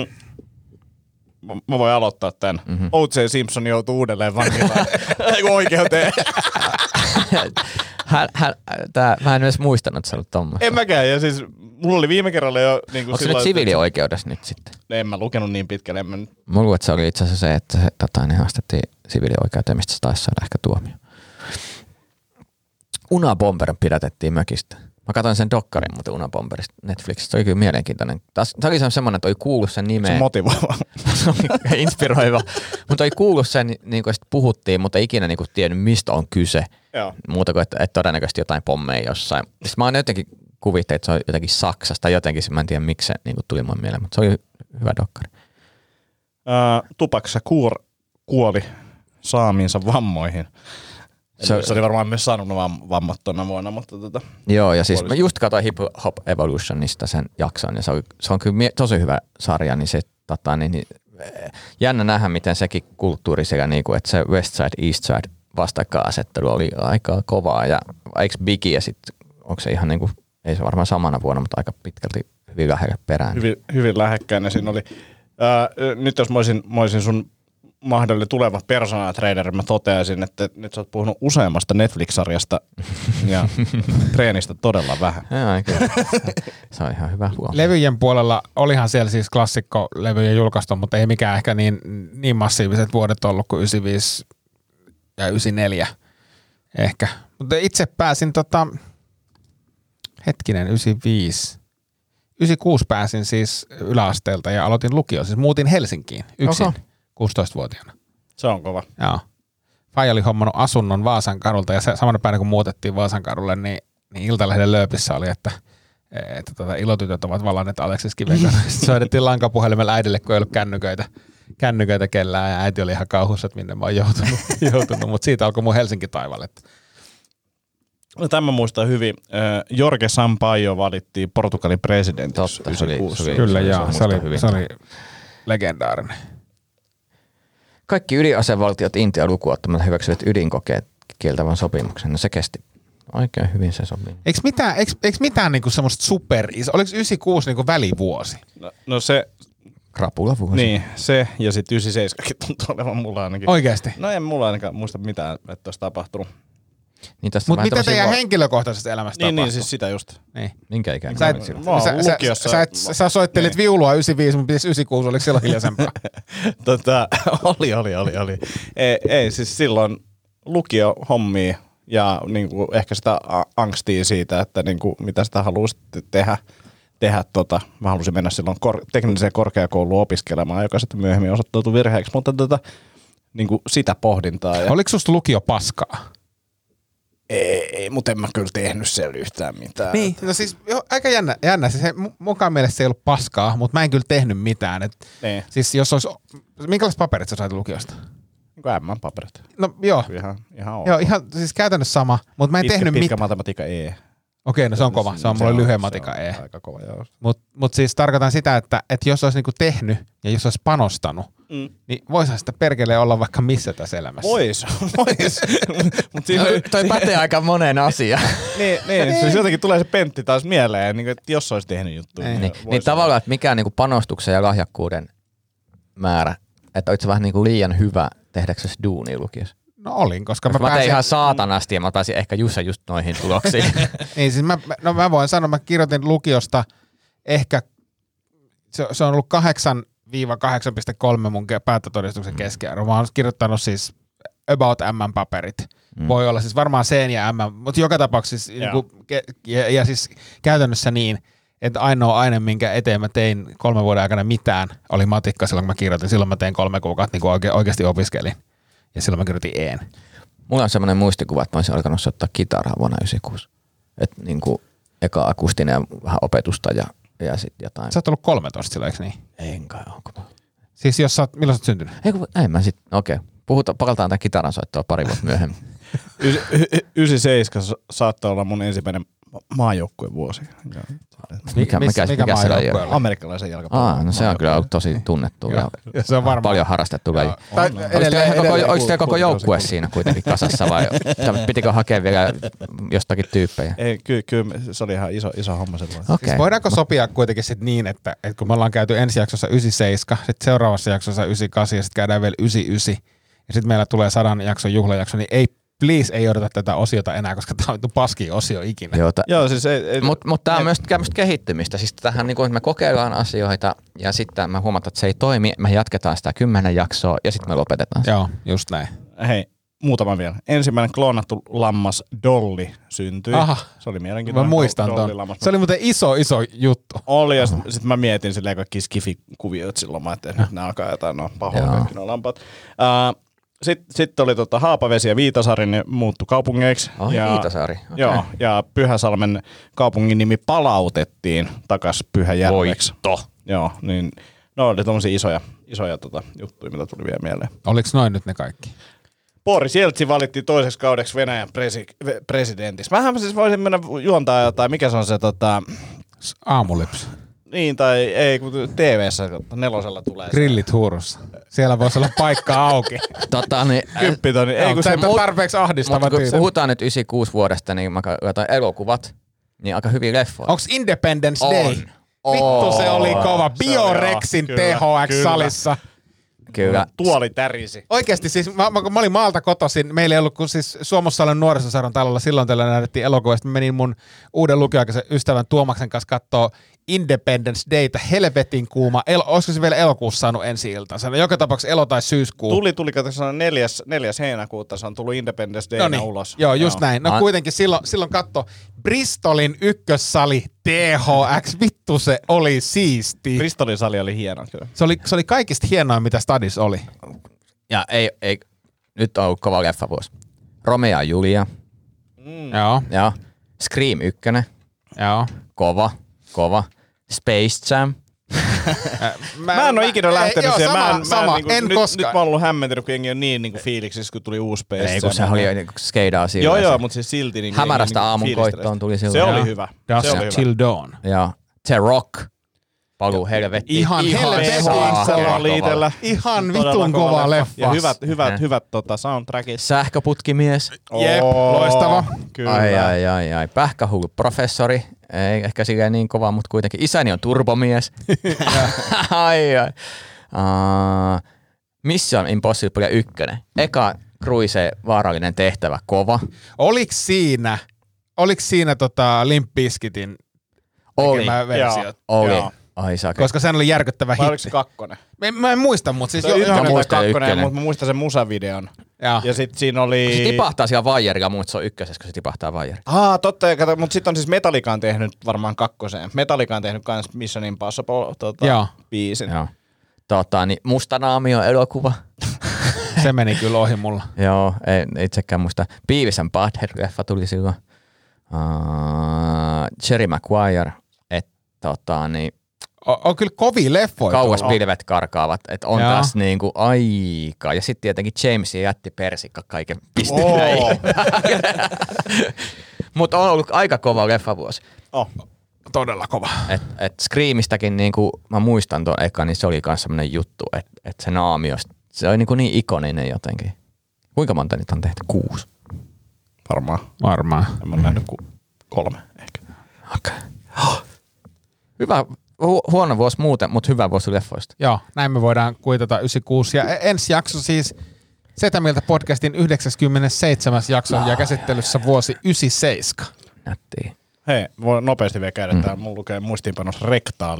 Speaker 6: Mä voin aloittaa tän. O.J. Simpson joutuu uudelleen vankilaan. Oikeuteen.
Speaker 4: Mä en edes muistanut, että sä olet tommoista.
Speaker 6: En mäkään, ja siis mulla oli viime kerralla jo... Niin
Speaker 4: onko se nyt siviilioikeudessa nyt sitten?
Speaker 6: En mä lukenut niin pitkälle.
Speaker 4: Mä luulen, että se oli itse asiassa se, että ne haastettiin siviilioikeuteen, mistä se taisi saada ehkä tuomio. Unabomber pidätettiin mökistä. Mä katsoin sen dokkarin, mutta Unabomberista Netflixistä. Se oli kyllä mielenkiintoinen. Se oli semmoinen, että oli kuullut sen nimeen.
Speaker 6: Se motivoiva.
Speaker 4: Se oli inspiroiva. Mutta oli kuullut sen, niin kuin puhuttiin, mutta ei ikinä niin kuin tiennyt, mistä on kyse. Joo. Muuta kuin, että todennäköisesti jotain pommeja jossain. Sitten mä oon jotenkin kuvittein, että se on jotenkin Saksasta. Jotenkin, mä en tiedä, miksi se niin kuin tuli mun mieleen, mutta se oli hyvä dokkari.
Speaker 6: Tupac Shakur kuoli saamiinsa vammoihin. Se oli varmaan myös saanut vammat tuona vuonna, mutta
Speaker 4: Joo, ja siis mä just katsoin Hip Hop Evolutionista sen jakson, ja se on kyllä tosi hyvä sarja, niin se jännä nähdä, miten sekin kulttuuri sekä niinku, että se West Side, East Side vastakkainasettelu oli aika kovaa, ja eikö Biggie, ja sitten onko se ihan niinku, ei se varmaan samana vuonna, mutta aika pitkälti hyvin lähellä perään.
Speaker 6: Hyvin lähekkäin, ja siinä oli, nyt jos mä olisin sun mahdollinen tuleva personal trainer, mä toteaisin, että nyt sä oot puhunut useammasta Netflix-sarjasta ja treenistä todella vähän.
Speaker 4: Se on ihan hyvä huomio.
Speaker 3: Levyjen puolella olihan siellä siis klassikkolevyjen julkaistu, mutta ei mikään ehkä niin massiiviset vuodet ollut kuin 95 ja 94 ehkä. Mutta itse pääsin 95. 96 pääsin siis yläasteelta ja aloitin lukio. Siis muutin Helsinkiin yksin. Oho. 16-vuotiaana.
Speaker 6: Se on kova.
Speaker 3: Joo. Faija oli hommannut asunnon Vaasan kadulta ja samana päivänä kun muutettiin Vaasan kadulle, niin Iltalehden lööpissä oli, että ilotytöt ovat valanneet Aleksis Kiven kanssa. Sitten soitettiin lankapuhelimella äidille, kun ei ollut kännyköitä kellään ja äiti oli ihan kauhussa, että minne mä oon joutunut. Mutta siitä alkoi mun Helsinki taivalle.
Speaker 6: No, tämä muistaa hyvin. Jorge Sampaio valittiin Portugalin presidentiksi 96.
Speaker 3: Kyllä, joo. Se oli legendaarinen.
Speaker 4: Kaikki ydinasevaltiot Intia lukuun ottamatta hyväksyvät ydinkokeet kieltävän sopimuksen. No se kesti oikein hyvin se sopimus.
Speaker 3: Eikö mitään niinku semmoista super-iso? Oliko 96 niinku välivuosi?
Speaker 6: No se...
Speaker 4: Krapulavuosi.
Speaker 6: Niin, se ja sitten 97 tuntuu olevan mulla ainakin.
Speaker 3: Oikeasti?
Speaker 6: No en mulla ainakaan muista mitään, että olisi tapahtunut.
Speaker 4: Niin
Speaker 3: mutta mitä teidän henkilökohtaisesta elämästä tapahtuu?
Speaker 6: Niin, siis sitä just.
Speaker 3: Niin.
Speaker 4: Minkä ikäinen?
Speaker 3: Sä soittelit viulua 95, mutta 96 oliko silloin hiljaisempaa?
Speaker 6: Oli. Ei, siis silloin lukio hommia ja niin kuin ehkä sitä angstia siitä, että niin kuin, mitä sitä haluaa sitten tehdä. Mä halusin mennä silloin tekniseen korkeakouluun opiskelemaan, joka sitten myöhemmin osoittautui virheeksi, mutta niin kuin sitä pohdintaa. Ja
Speaker 3: Oliko susta lukio paskaa?
Speaker 6: ei, mutta en mä kyllä tehnyt siellä yhtään mitään.
Speaker 3: Niin, no siis aika jännä. Siis mukaan mielestä se ei ollut paskaa, mutta mä en kyllä tehnyt mitään.
Speaker 6: Niin.
Speaker 3: Siis jos olisi, minkälaiset paperit sä sait lukiosta?
Speaker 6: Niin kuin M-paperit.
Speaker 3: No joo.
Speaker 6: Ihan ok.
Speaker 3: Joo, ihan siis käytännössä sama, mutta mä en tehnyt
Speaker 6: Pitkä
Speaker 3: mitään.
Speaker 6: matematiikka E.
Speaker 3: Okei, no se on kova. Se on mulle lyhyen matika E.
Speaker 6: Aika kova, joo.
Speaker 3: Mut siis tarkoitan sitä, että jos olisi niinku tehnyt ja jos olisi panostanut, niin voisihan sitä perkeleen olla vaikka missä tässä elämässä.
Speaker 6: Vois. Mut siinä,
Speaker 4: Toi pätee aika moneen asiaan.
Speaker 6: niin, siis jotenkin tulee se Pentti taas mieleen, niin että jos olisi tehnyt juttuja.
Speaker 4: Niin tavallaan, että mikä on niinku panostuksen ja lahjakkuuden määrä, että olit se vähän niinku liian hyvä tehdäksesi duunia lukiossa?
Speaker 3: No olin, koska
Speaker 4: mä tein ihan saatanasti ja mä pääsin ehkä just noihin tuloksiin.
Speaker 3: Niin siis mä voin sanoa, mä kirjoitin lukiosta ehkä, se on ollut 8-8.3 mun päättötodistuksen keskiarvo. Mä oon kirjoittanut siis about M-paperit. Voi olla siis varmaan C ja M, mutta joka tapauksessa ja siis käytännössä niin, että ainoa aine, minkä eteen mä tein 3 vuoden aikana mitään, oli matikka silloin, kun mä kirjoitin. Silloin mä tein 3 kuukautta, niin kuin oikeasti opiskelin. Ja silloin mä kirjoitin E:n.
Speaker 4: Mulla on semmoinen muistikuva, että mä olisin alkanut soittaa kitaraa vuonna 96. Että niinku eka akustinen ja vähän opetusta ja sitten jotain.
Speaker 3: Sä oot ollut 13 silloin, eikö niin?
Speaker 4: En kai, onko mä?
Speaker 3: Siis milloin sä oot syntynyt?
Speaker 4: Ei mä sit, okei. Palataan tämän kitaran soittoa pari vuotta myöhemmin.
Speaker 6: 97 saattaa olla mun ensimmäinen maajoukkuevuosi.
Speaker 4: Mikä se laji on?
Speaker 6: Amerikkalaisen jalkapallon.
Speaker 4: No se on kyllä ollut tosi tunnettu ja
Speaker 3: se on varmaan
Speaker 4: paljon harrastettu laji. Oliko teillä koko joukkue siinä kuitenkin kasassa vai pitikö hakea vielä jostakin tyyppejä?
Speaker 6: Ei, kyllä se oli ihan iso homma sellainen.
Speaker 4: Okay.
Speaker 3: Siis voidaanko sopia kuitenkin sit niin, että kun me ollaan käyty ensi jaksossa 97, sitten seuraavassa jaksossa 98 ja sitten käydään vielä 99 ja sitten meillä tulee 100 jakson juhlajakso, niin ei odota tätä osiota enää, koska tämä on paskin osio ikinä.
Speaker 4: Joo, siis Mutta tämä on myös tämmöistä kehittymistä. Siis tähän niin kuin, että me kokeillaan asioita ja sitten me huomataan, että se ei toimi. Me jatketaan sitä 10 jaksoa ja sitten me lopetetaan.
Speaker 3: Joo, just näin.
Speaker 6: Hei, muutama vielä. Ensimmäinen kloonattu lammas Dolly syntyi.
Speaker 3: Aha.
Speaker 6: Se oli mielenkiintoinen.
Speaker 3: Mä muistan ton. Se oli muuten iso juttu.
Speaker 6: Oli, ja sitten mä mietin silleen kaikki skifi-kuvioita silloin, että nyt ne alkaa jotain pahoja kaikki nuo lampaat. Sitten oli Haapavesi ja Viitasaari, ne muuttui kaupungeiksi.
Speaker 4: Viitasaari. Okay.
Speaker 6: Joo, ja Pyhäsalmen kaupungin nimi palautettiin takas Pyhäjärveksi.
Speaker 4: Voitto.
Speaker 6: Joo, niin ne oli tommosia isoja juttuja, mitä tuli vielä mieleen.
Speaker 3: Oliko noin nyt ne kaikki?
Speaker 6: Boris Jeltsin valittiin toiseksi kaudeksi Venäjän presidentiksi. Mähän siis voisin mennä juontaa jotain, mikä se on se
Speaker 3: Aamulypsy.
Speaker 6: Niin, tai ei, kun TV-ssä 4 tulee.
Speaker 3: Grillit Huurussa. Siellä voisi olla paikka auki.
Speaker 6: 10 tonni. Ei, kun se
Speaker 3: tarpeeksi ahdistava tyyppi.
Speaker 4: Puhutaan nyt 96 vuodesta, niin mä katsoin elokuvat, niin aika hyviä leffoja.
Speaker 3: Onks Independence Day? Vittu se oli kova. Biorexin THX-salissa.
Speaker 4: Kyllä.
Speaker 6: Tuoli tärisi.
Speaker 3: Oikeesti siis, mä olin maalta kotoisin, meillä ei ollut kun siis Suomussalon nuorisoseuran talolla silloin tällä näytettiin elokuvia, sitten menin mun uuden lukioaikaisen ystävän Tuomaksen kanssa kattoo Independence Dayta, helvetin kuuma, olisiko se vielä elokuussa saanut ensi-iltansa, joka tapauksessa elo- tai syyskuu.
Speaker 6: Tuli katsotaan 4. heinäkuuta, se on tullut Independence Dayna ulos.
Speaker 3: Joo, just näin. No kuitenkin silloin katso Bristolin ykkössali THX, vittu se oli siisti.
Speaker 6: Bristolin sali oli hieno kyllä.
Speaker 3: Se oli kaikista hienoa, mitä Stadis oli.
Speaker 4: Ja ei, nyt on ollut kova leffavuosi. Romeo ja Julia.
Speaker 3: Joo.
Speaker 4: Scream 1.
Speaker 3: Joo.
Speaker 4: Kova. Space Jam.
Speaker 6: Mä en ole ikinä lähtenyt siihen.
Speaker 3: En koskaan.
Speaker 6: Nyt mä oon ollut hämmentynyt, kun jengi on niin fiiliksissä, kun tuli uusi Space Jam.
Speaker 4: Ei, kun se oli skeidaa siinä.
Speaker 6: Joo, mutta siis silti niin
Speaker 4: hämärästä aamunkoittoon tuli silloin.
Speaker 6: Se oli hyvä.
Speaker 3: Dusk Till Dawn.
Speaker 4: Ja The Rock. Paluu helvettiin.
Speaker 3: Ihan
Speaker 6: liitellä.
Speaker 3: Ihan vitun kova leffa.
Speaker 6: Ja hyvät soundtrackit.
Speaker 4: Sähköputkimies.
Speaker 3: Jep, loistava.
Speaker 6: Kyllä.
Speaker 4: Ai. Pähkähullu professori. Ei ehkä silleen niin kova, mutta kuitenkin. Isäni on turbomies. ai. Mission Impossible 1. Eka Cruise vaarallinen tehtävä. Kova.
Speaker 3: Oliks siinä Limp Bizkitin tekemä versio?
Speaker 4: Oli. Ai saa.
Speaker 3: Koska sehän oli järkyttävä
Speaker 6: Vai oliko
Speaker 3: hitti.
Speaker 6: se 2?
Speaker 3: Mä en muista, mutta siis
Speaker 6: Se on ykkönen tai
Speaker 4: muistan
Speaker 6: 2,
Speaker 4: ykkönen.
Speaker 6: mutta mä muistan sen musavideon.
Speaker 3: Joo.
Speaker 6: Ja sit siinä oli...
Speaker 4: Se tipahtaa siellä vaijerilla, mutta se on ykkösessä, kun se tipahtaa vaijerilla.
Speaker 6: Totta, mutta sitten on siis Metallica on tehnyt varmaan 2. Metallica on tehnyt kans Mission Impossible
Speaker 3: Joo.
Speaker 6: biisin.
Speaker 4: Joo. Niin Musta Naamio elokuva.
Speaker 3: Se meni kyllä ohi mulla.
Speaker 4: Joo, ei itsekään muista. Beavis and Butthead-leffa tuli silloin. Jerry Maguire,
Speaker 3: On kyllä kovia leffoja.
Speaker 4: kauas
Speaker 3: tullut.
Speaker 4: pilvet karkaavat, että on
Speaker 3: Joo.
Speaker 4: taas niinku aika. Ja sitten tietenkin James ja Jätti Persikka kaiken pisteen. Mutta on ollut aika kova leffavuosi.
Speaker 3: Todella kova.
Speaker 4: Et Screamistäkin niinku, mä muistan tuon eka, niin se oli kans semmonen juttu, että se naamio, se oli niin ikoninen jotenkin. Kuinka monta niitä on tehty? 6?
Speaker 6: Varmaan. En mä nähnyt 3 ehkä.
Speaker 4: Okei. Hyvä, huono vuosi muuten, mutta hyvä vuosi leffoista.
Speaker 3: Joo, näin me voidaan kuitata 96. Ja ensi jakso siis Setä Mieltä podcastin 97. jakso ja käsittelyssä vuosi 97.
Speaker 4: Nättiä.
Speaker 6: Hei, voi nopeasti vielä käydä täällä. Mulla lukee muistiinpanossa rektaali.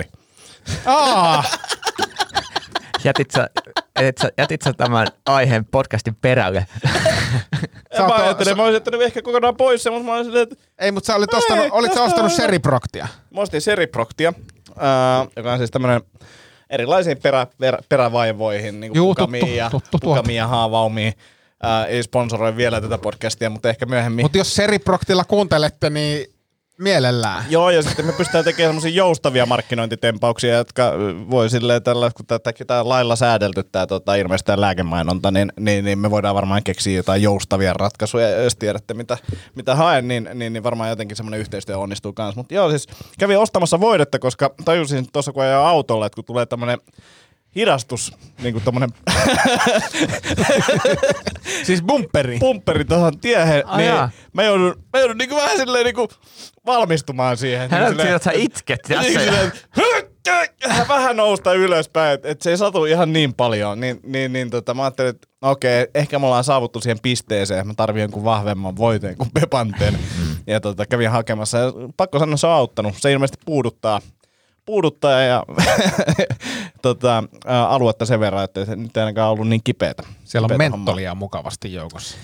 Speaker 4: Jätit sä tämän aiheen podcastin perälle?
Speaker 6: Mä ajattelin, mä olisin jättänyt ehkä kokonaan pois sen, mutta mä olisin, että...
Speaker 3: Ei, mutta sä olit ostanut Sherryproctia?
Speaker 6: Mä ostin Sherryproctia, joka on siis tämmönen erilaisiin perävaivoihin, niin kuin pukamiin ja haavaumiin. Ei sponsoroi vielä tätä podcastia, mutta ehkä myöhemmin.
Speaker 3: Mutta jos Sherryproctilla kuuntelette, niin mielellään.
Speaker 6: Joo, ja sitten me pystytään tekemään semmosia joustavia markkinointitempauksia, jotka voi silleen tällä, kun tää lailla säädelty tää ilmeisesti tää lääkemainonta, niin me voidaan varmaan keksiä jotain joustavia ratkaisuja, ja jos tiedätte mitä haen, niin varmaan jotenkin semmoinen yhteistyö onnistuu kanssa. Mutta joo, siis kävin ostamassa voidetta, koska tajusin tuossa kun ajan autolla, että kun tulee tämmönen hidastus, niinku tommonen...
Speaker 3: Siis bumperi.
Speaker 6: Bumperi tuohon tiehen, niin mä joudun niinku vähän silleen niinku valmistumaan siihen.
Speaker 4: Hän on siinä, että sä itket tässä.
Speaker 6: Vähän nousta ylöspäin, että se ei satu ihan niin paljon. Mä ajattelin, että okei, ehkä me ollaan saavuttu siihen pisteeseen, että mä tarvitsen jonkun vahvemman voiteen kuin Pepanten. Ja kävin hakemassa. Ja pakko sanoa, se on auttanut. Se ilmeisesti puuduttaa ja aluetta sen verran, että se nyt ei ainakaan ollut niin kipeätä.
Speaker 3: Siellä on mentolia mukavasti joukossa.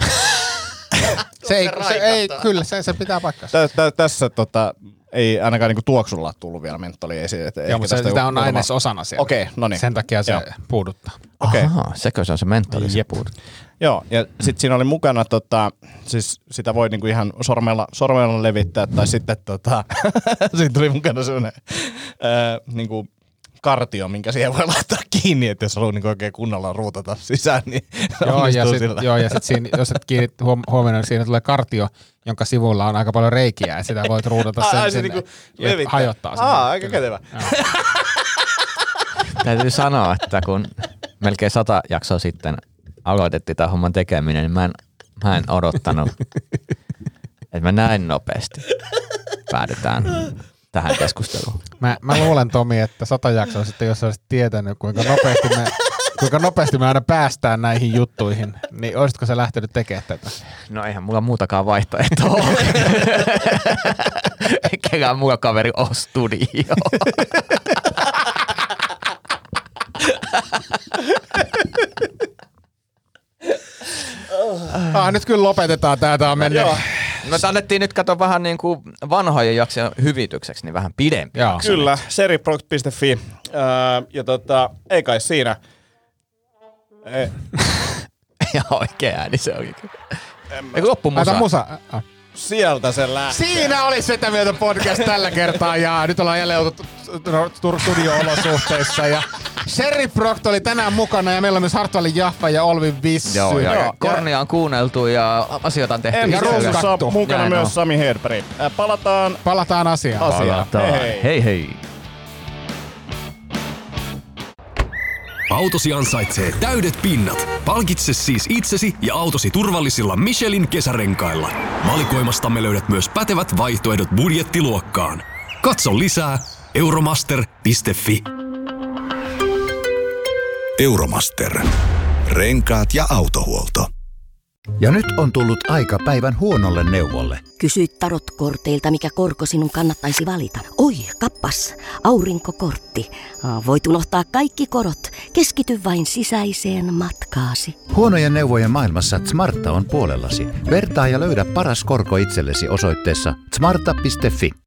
Speaker 3: Kyllä, se pitää paikkansa.
Speaker 6: Tässä ei ainakaan niinku tuoksulla tullut vielä mentolia esiin.
Speaker 3: Joo, mutta sitä on ainesosana siellä.
Speaker 6: Okei, no niin.
Speaker 3: Sen takia se puuduttaa.
Speaker 6: Okei.
Speaker 4: Ahaa, sekö se on se mentoli, se puuduttaa.
Speaker 6: Joo, ja sitten siinä oli mukana, siis sitä voi niinku ihan sormella levittää, tai sitten siinä tuli mukana sellainen niinku kartio, minkä siihen voi laittaa kiinni, että jos haluaa niinku oikein kunnolla ruutata sisään, niin
Speaker 3: Joo, ja sitten siinä, jos et kiinnit huomioon, niin siinä tulee kartio, jonka sivulla on aika paljon reikiä, ja sitä voit ruudata sen sinne,
Speaker 6: niinku
Speaker 3: ja hajottaa sen.
Speaker 6: aika kätevä.
Speaker 4: Täytyy sanoa, että kun melkein 100 jaksoa sitten aloitettiin tämän homman tekeminen, niin mä en odottanut, että me näin nopeasti päädytään tähän keskusteluun.
Speaker 3: Mä luulen, Tomi, että 100 jaksoa sitten, jos olisit tietänyt, kuinka nopeasti me aina päästään näihin juttuihin, niin olisitko sä lähtenyt tekemään tätä?
Speaker 4: No eihän mulla muutakaan vaihtoehtoa ole. Eikä mulla kaveri ole studio.
Speaker 3: Nyt kyllä lopetetaan. Tää on mennyt.
Speaker 4: No annettiin nyt kato vähän niin kuin vanhojen jaksojen hyvitykseksi, niin vähän pidempi.
Speaker 6: Kyllä, seriproct.fi. Ja ei kai siinä.
Speaker 4: Ja oikea ääni se onkin. Eikö loppu musa?
Speaker 6: Sieltä se lähtee.
Speaker 3: Siinä oli Setä Mieltä podcast tällä kertaa ja nyt ollaan jälleen oltu studio-olosuhteissa ja Sherryproct oli tänään mukana ja meillä on myös Hartwallin Jaffa ja Olvin Vissy.
Speaker 4: Joo. Kornia on kuunneltu ja asioita on tehty.
Speaker 6: Ja ruusussa on mukana myös Sami Hedberg.
Speaker 3: Palataan asiaan.
Speaker 4: Hei.
Speaker 1: Autosi ansaitsee täydet pinnat. Palkitse siis itsesi ja autosi turvallisilla Michelin kesärenkailla. Valikoimastamme löydät myös pätevät vaihtoehdot budjettiluokkaan. Katso lisää euromaster.fi.
Speaker 2: Euromaster. Renkaat ja autohuolto.
Speaker 7: Ja nyt on tullut aika päivän huonolle neuvolle.
Speaker 8: Kysy tarotkorteilta, mikä korko sinun kannattaisi valita. Oi, kappas, aurinkokortti. Voit unohtaa kaikki korot. Keskity vain sisäiseen matkaasi.
Speaker 7: Huonojen neuvojen maailmassa Smarta on puolellasi. Vertaa ja löydä paras korko itsellesi osoitteessa smarta.fi.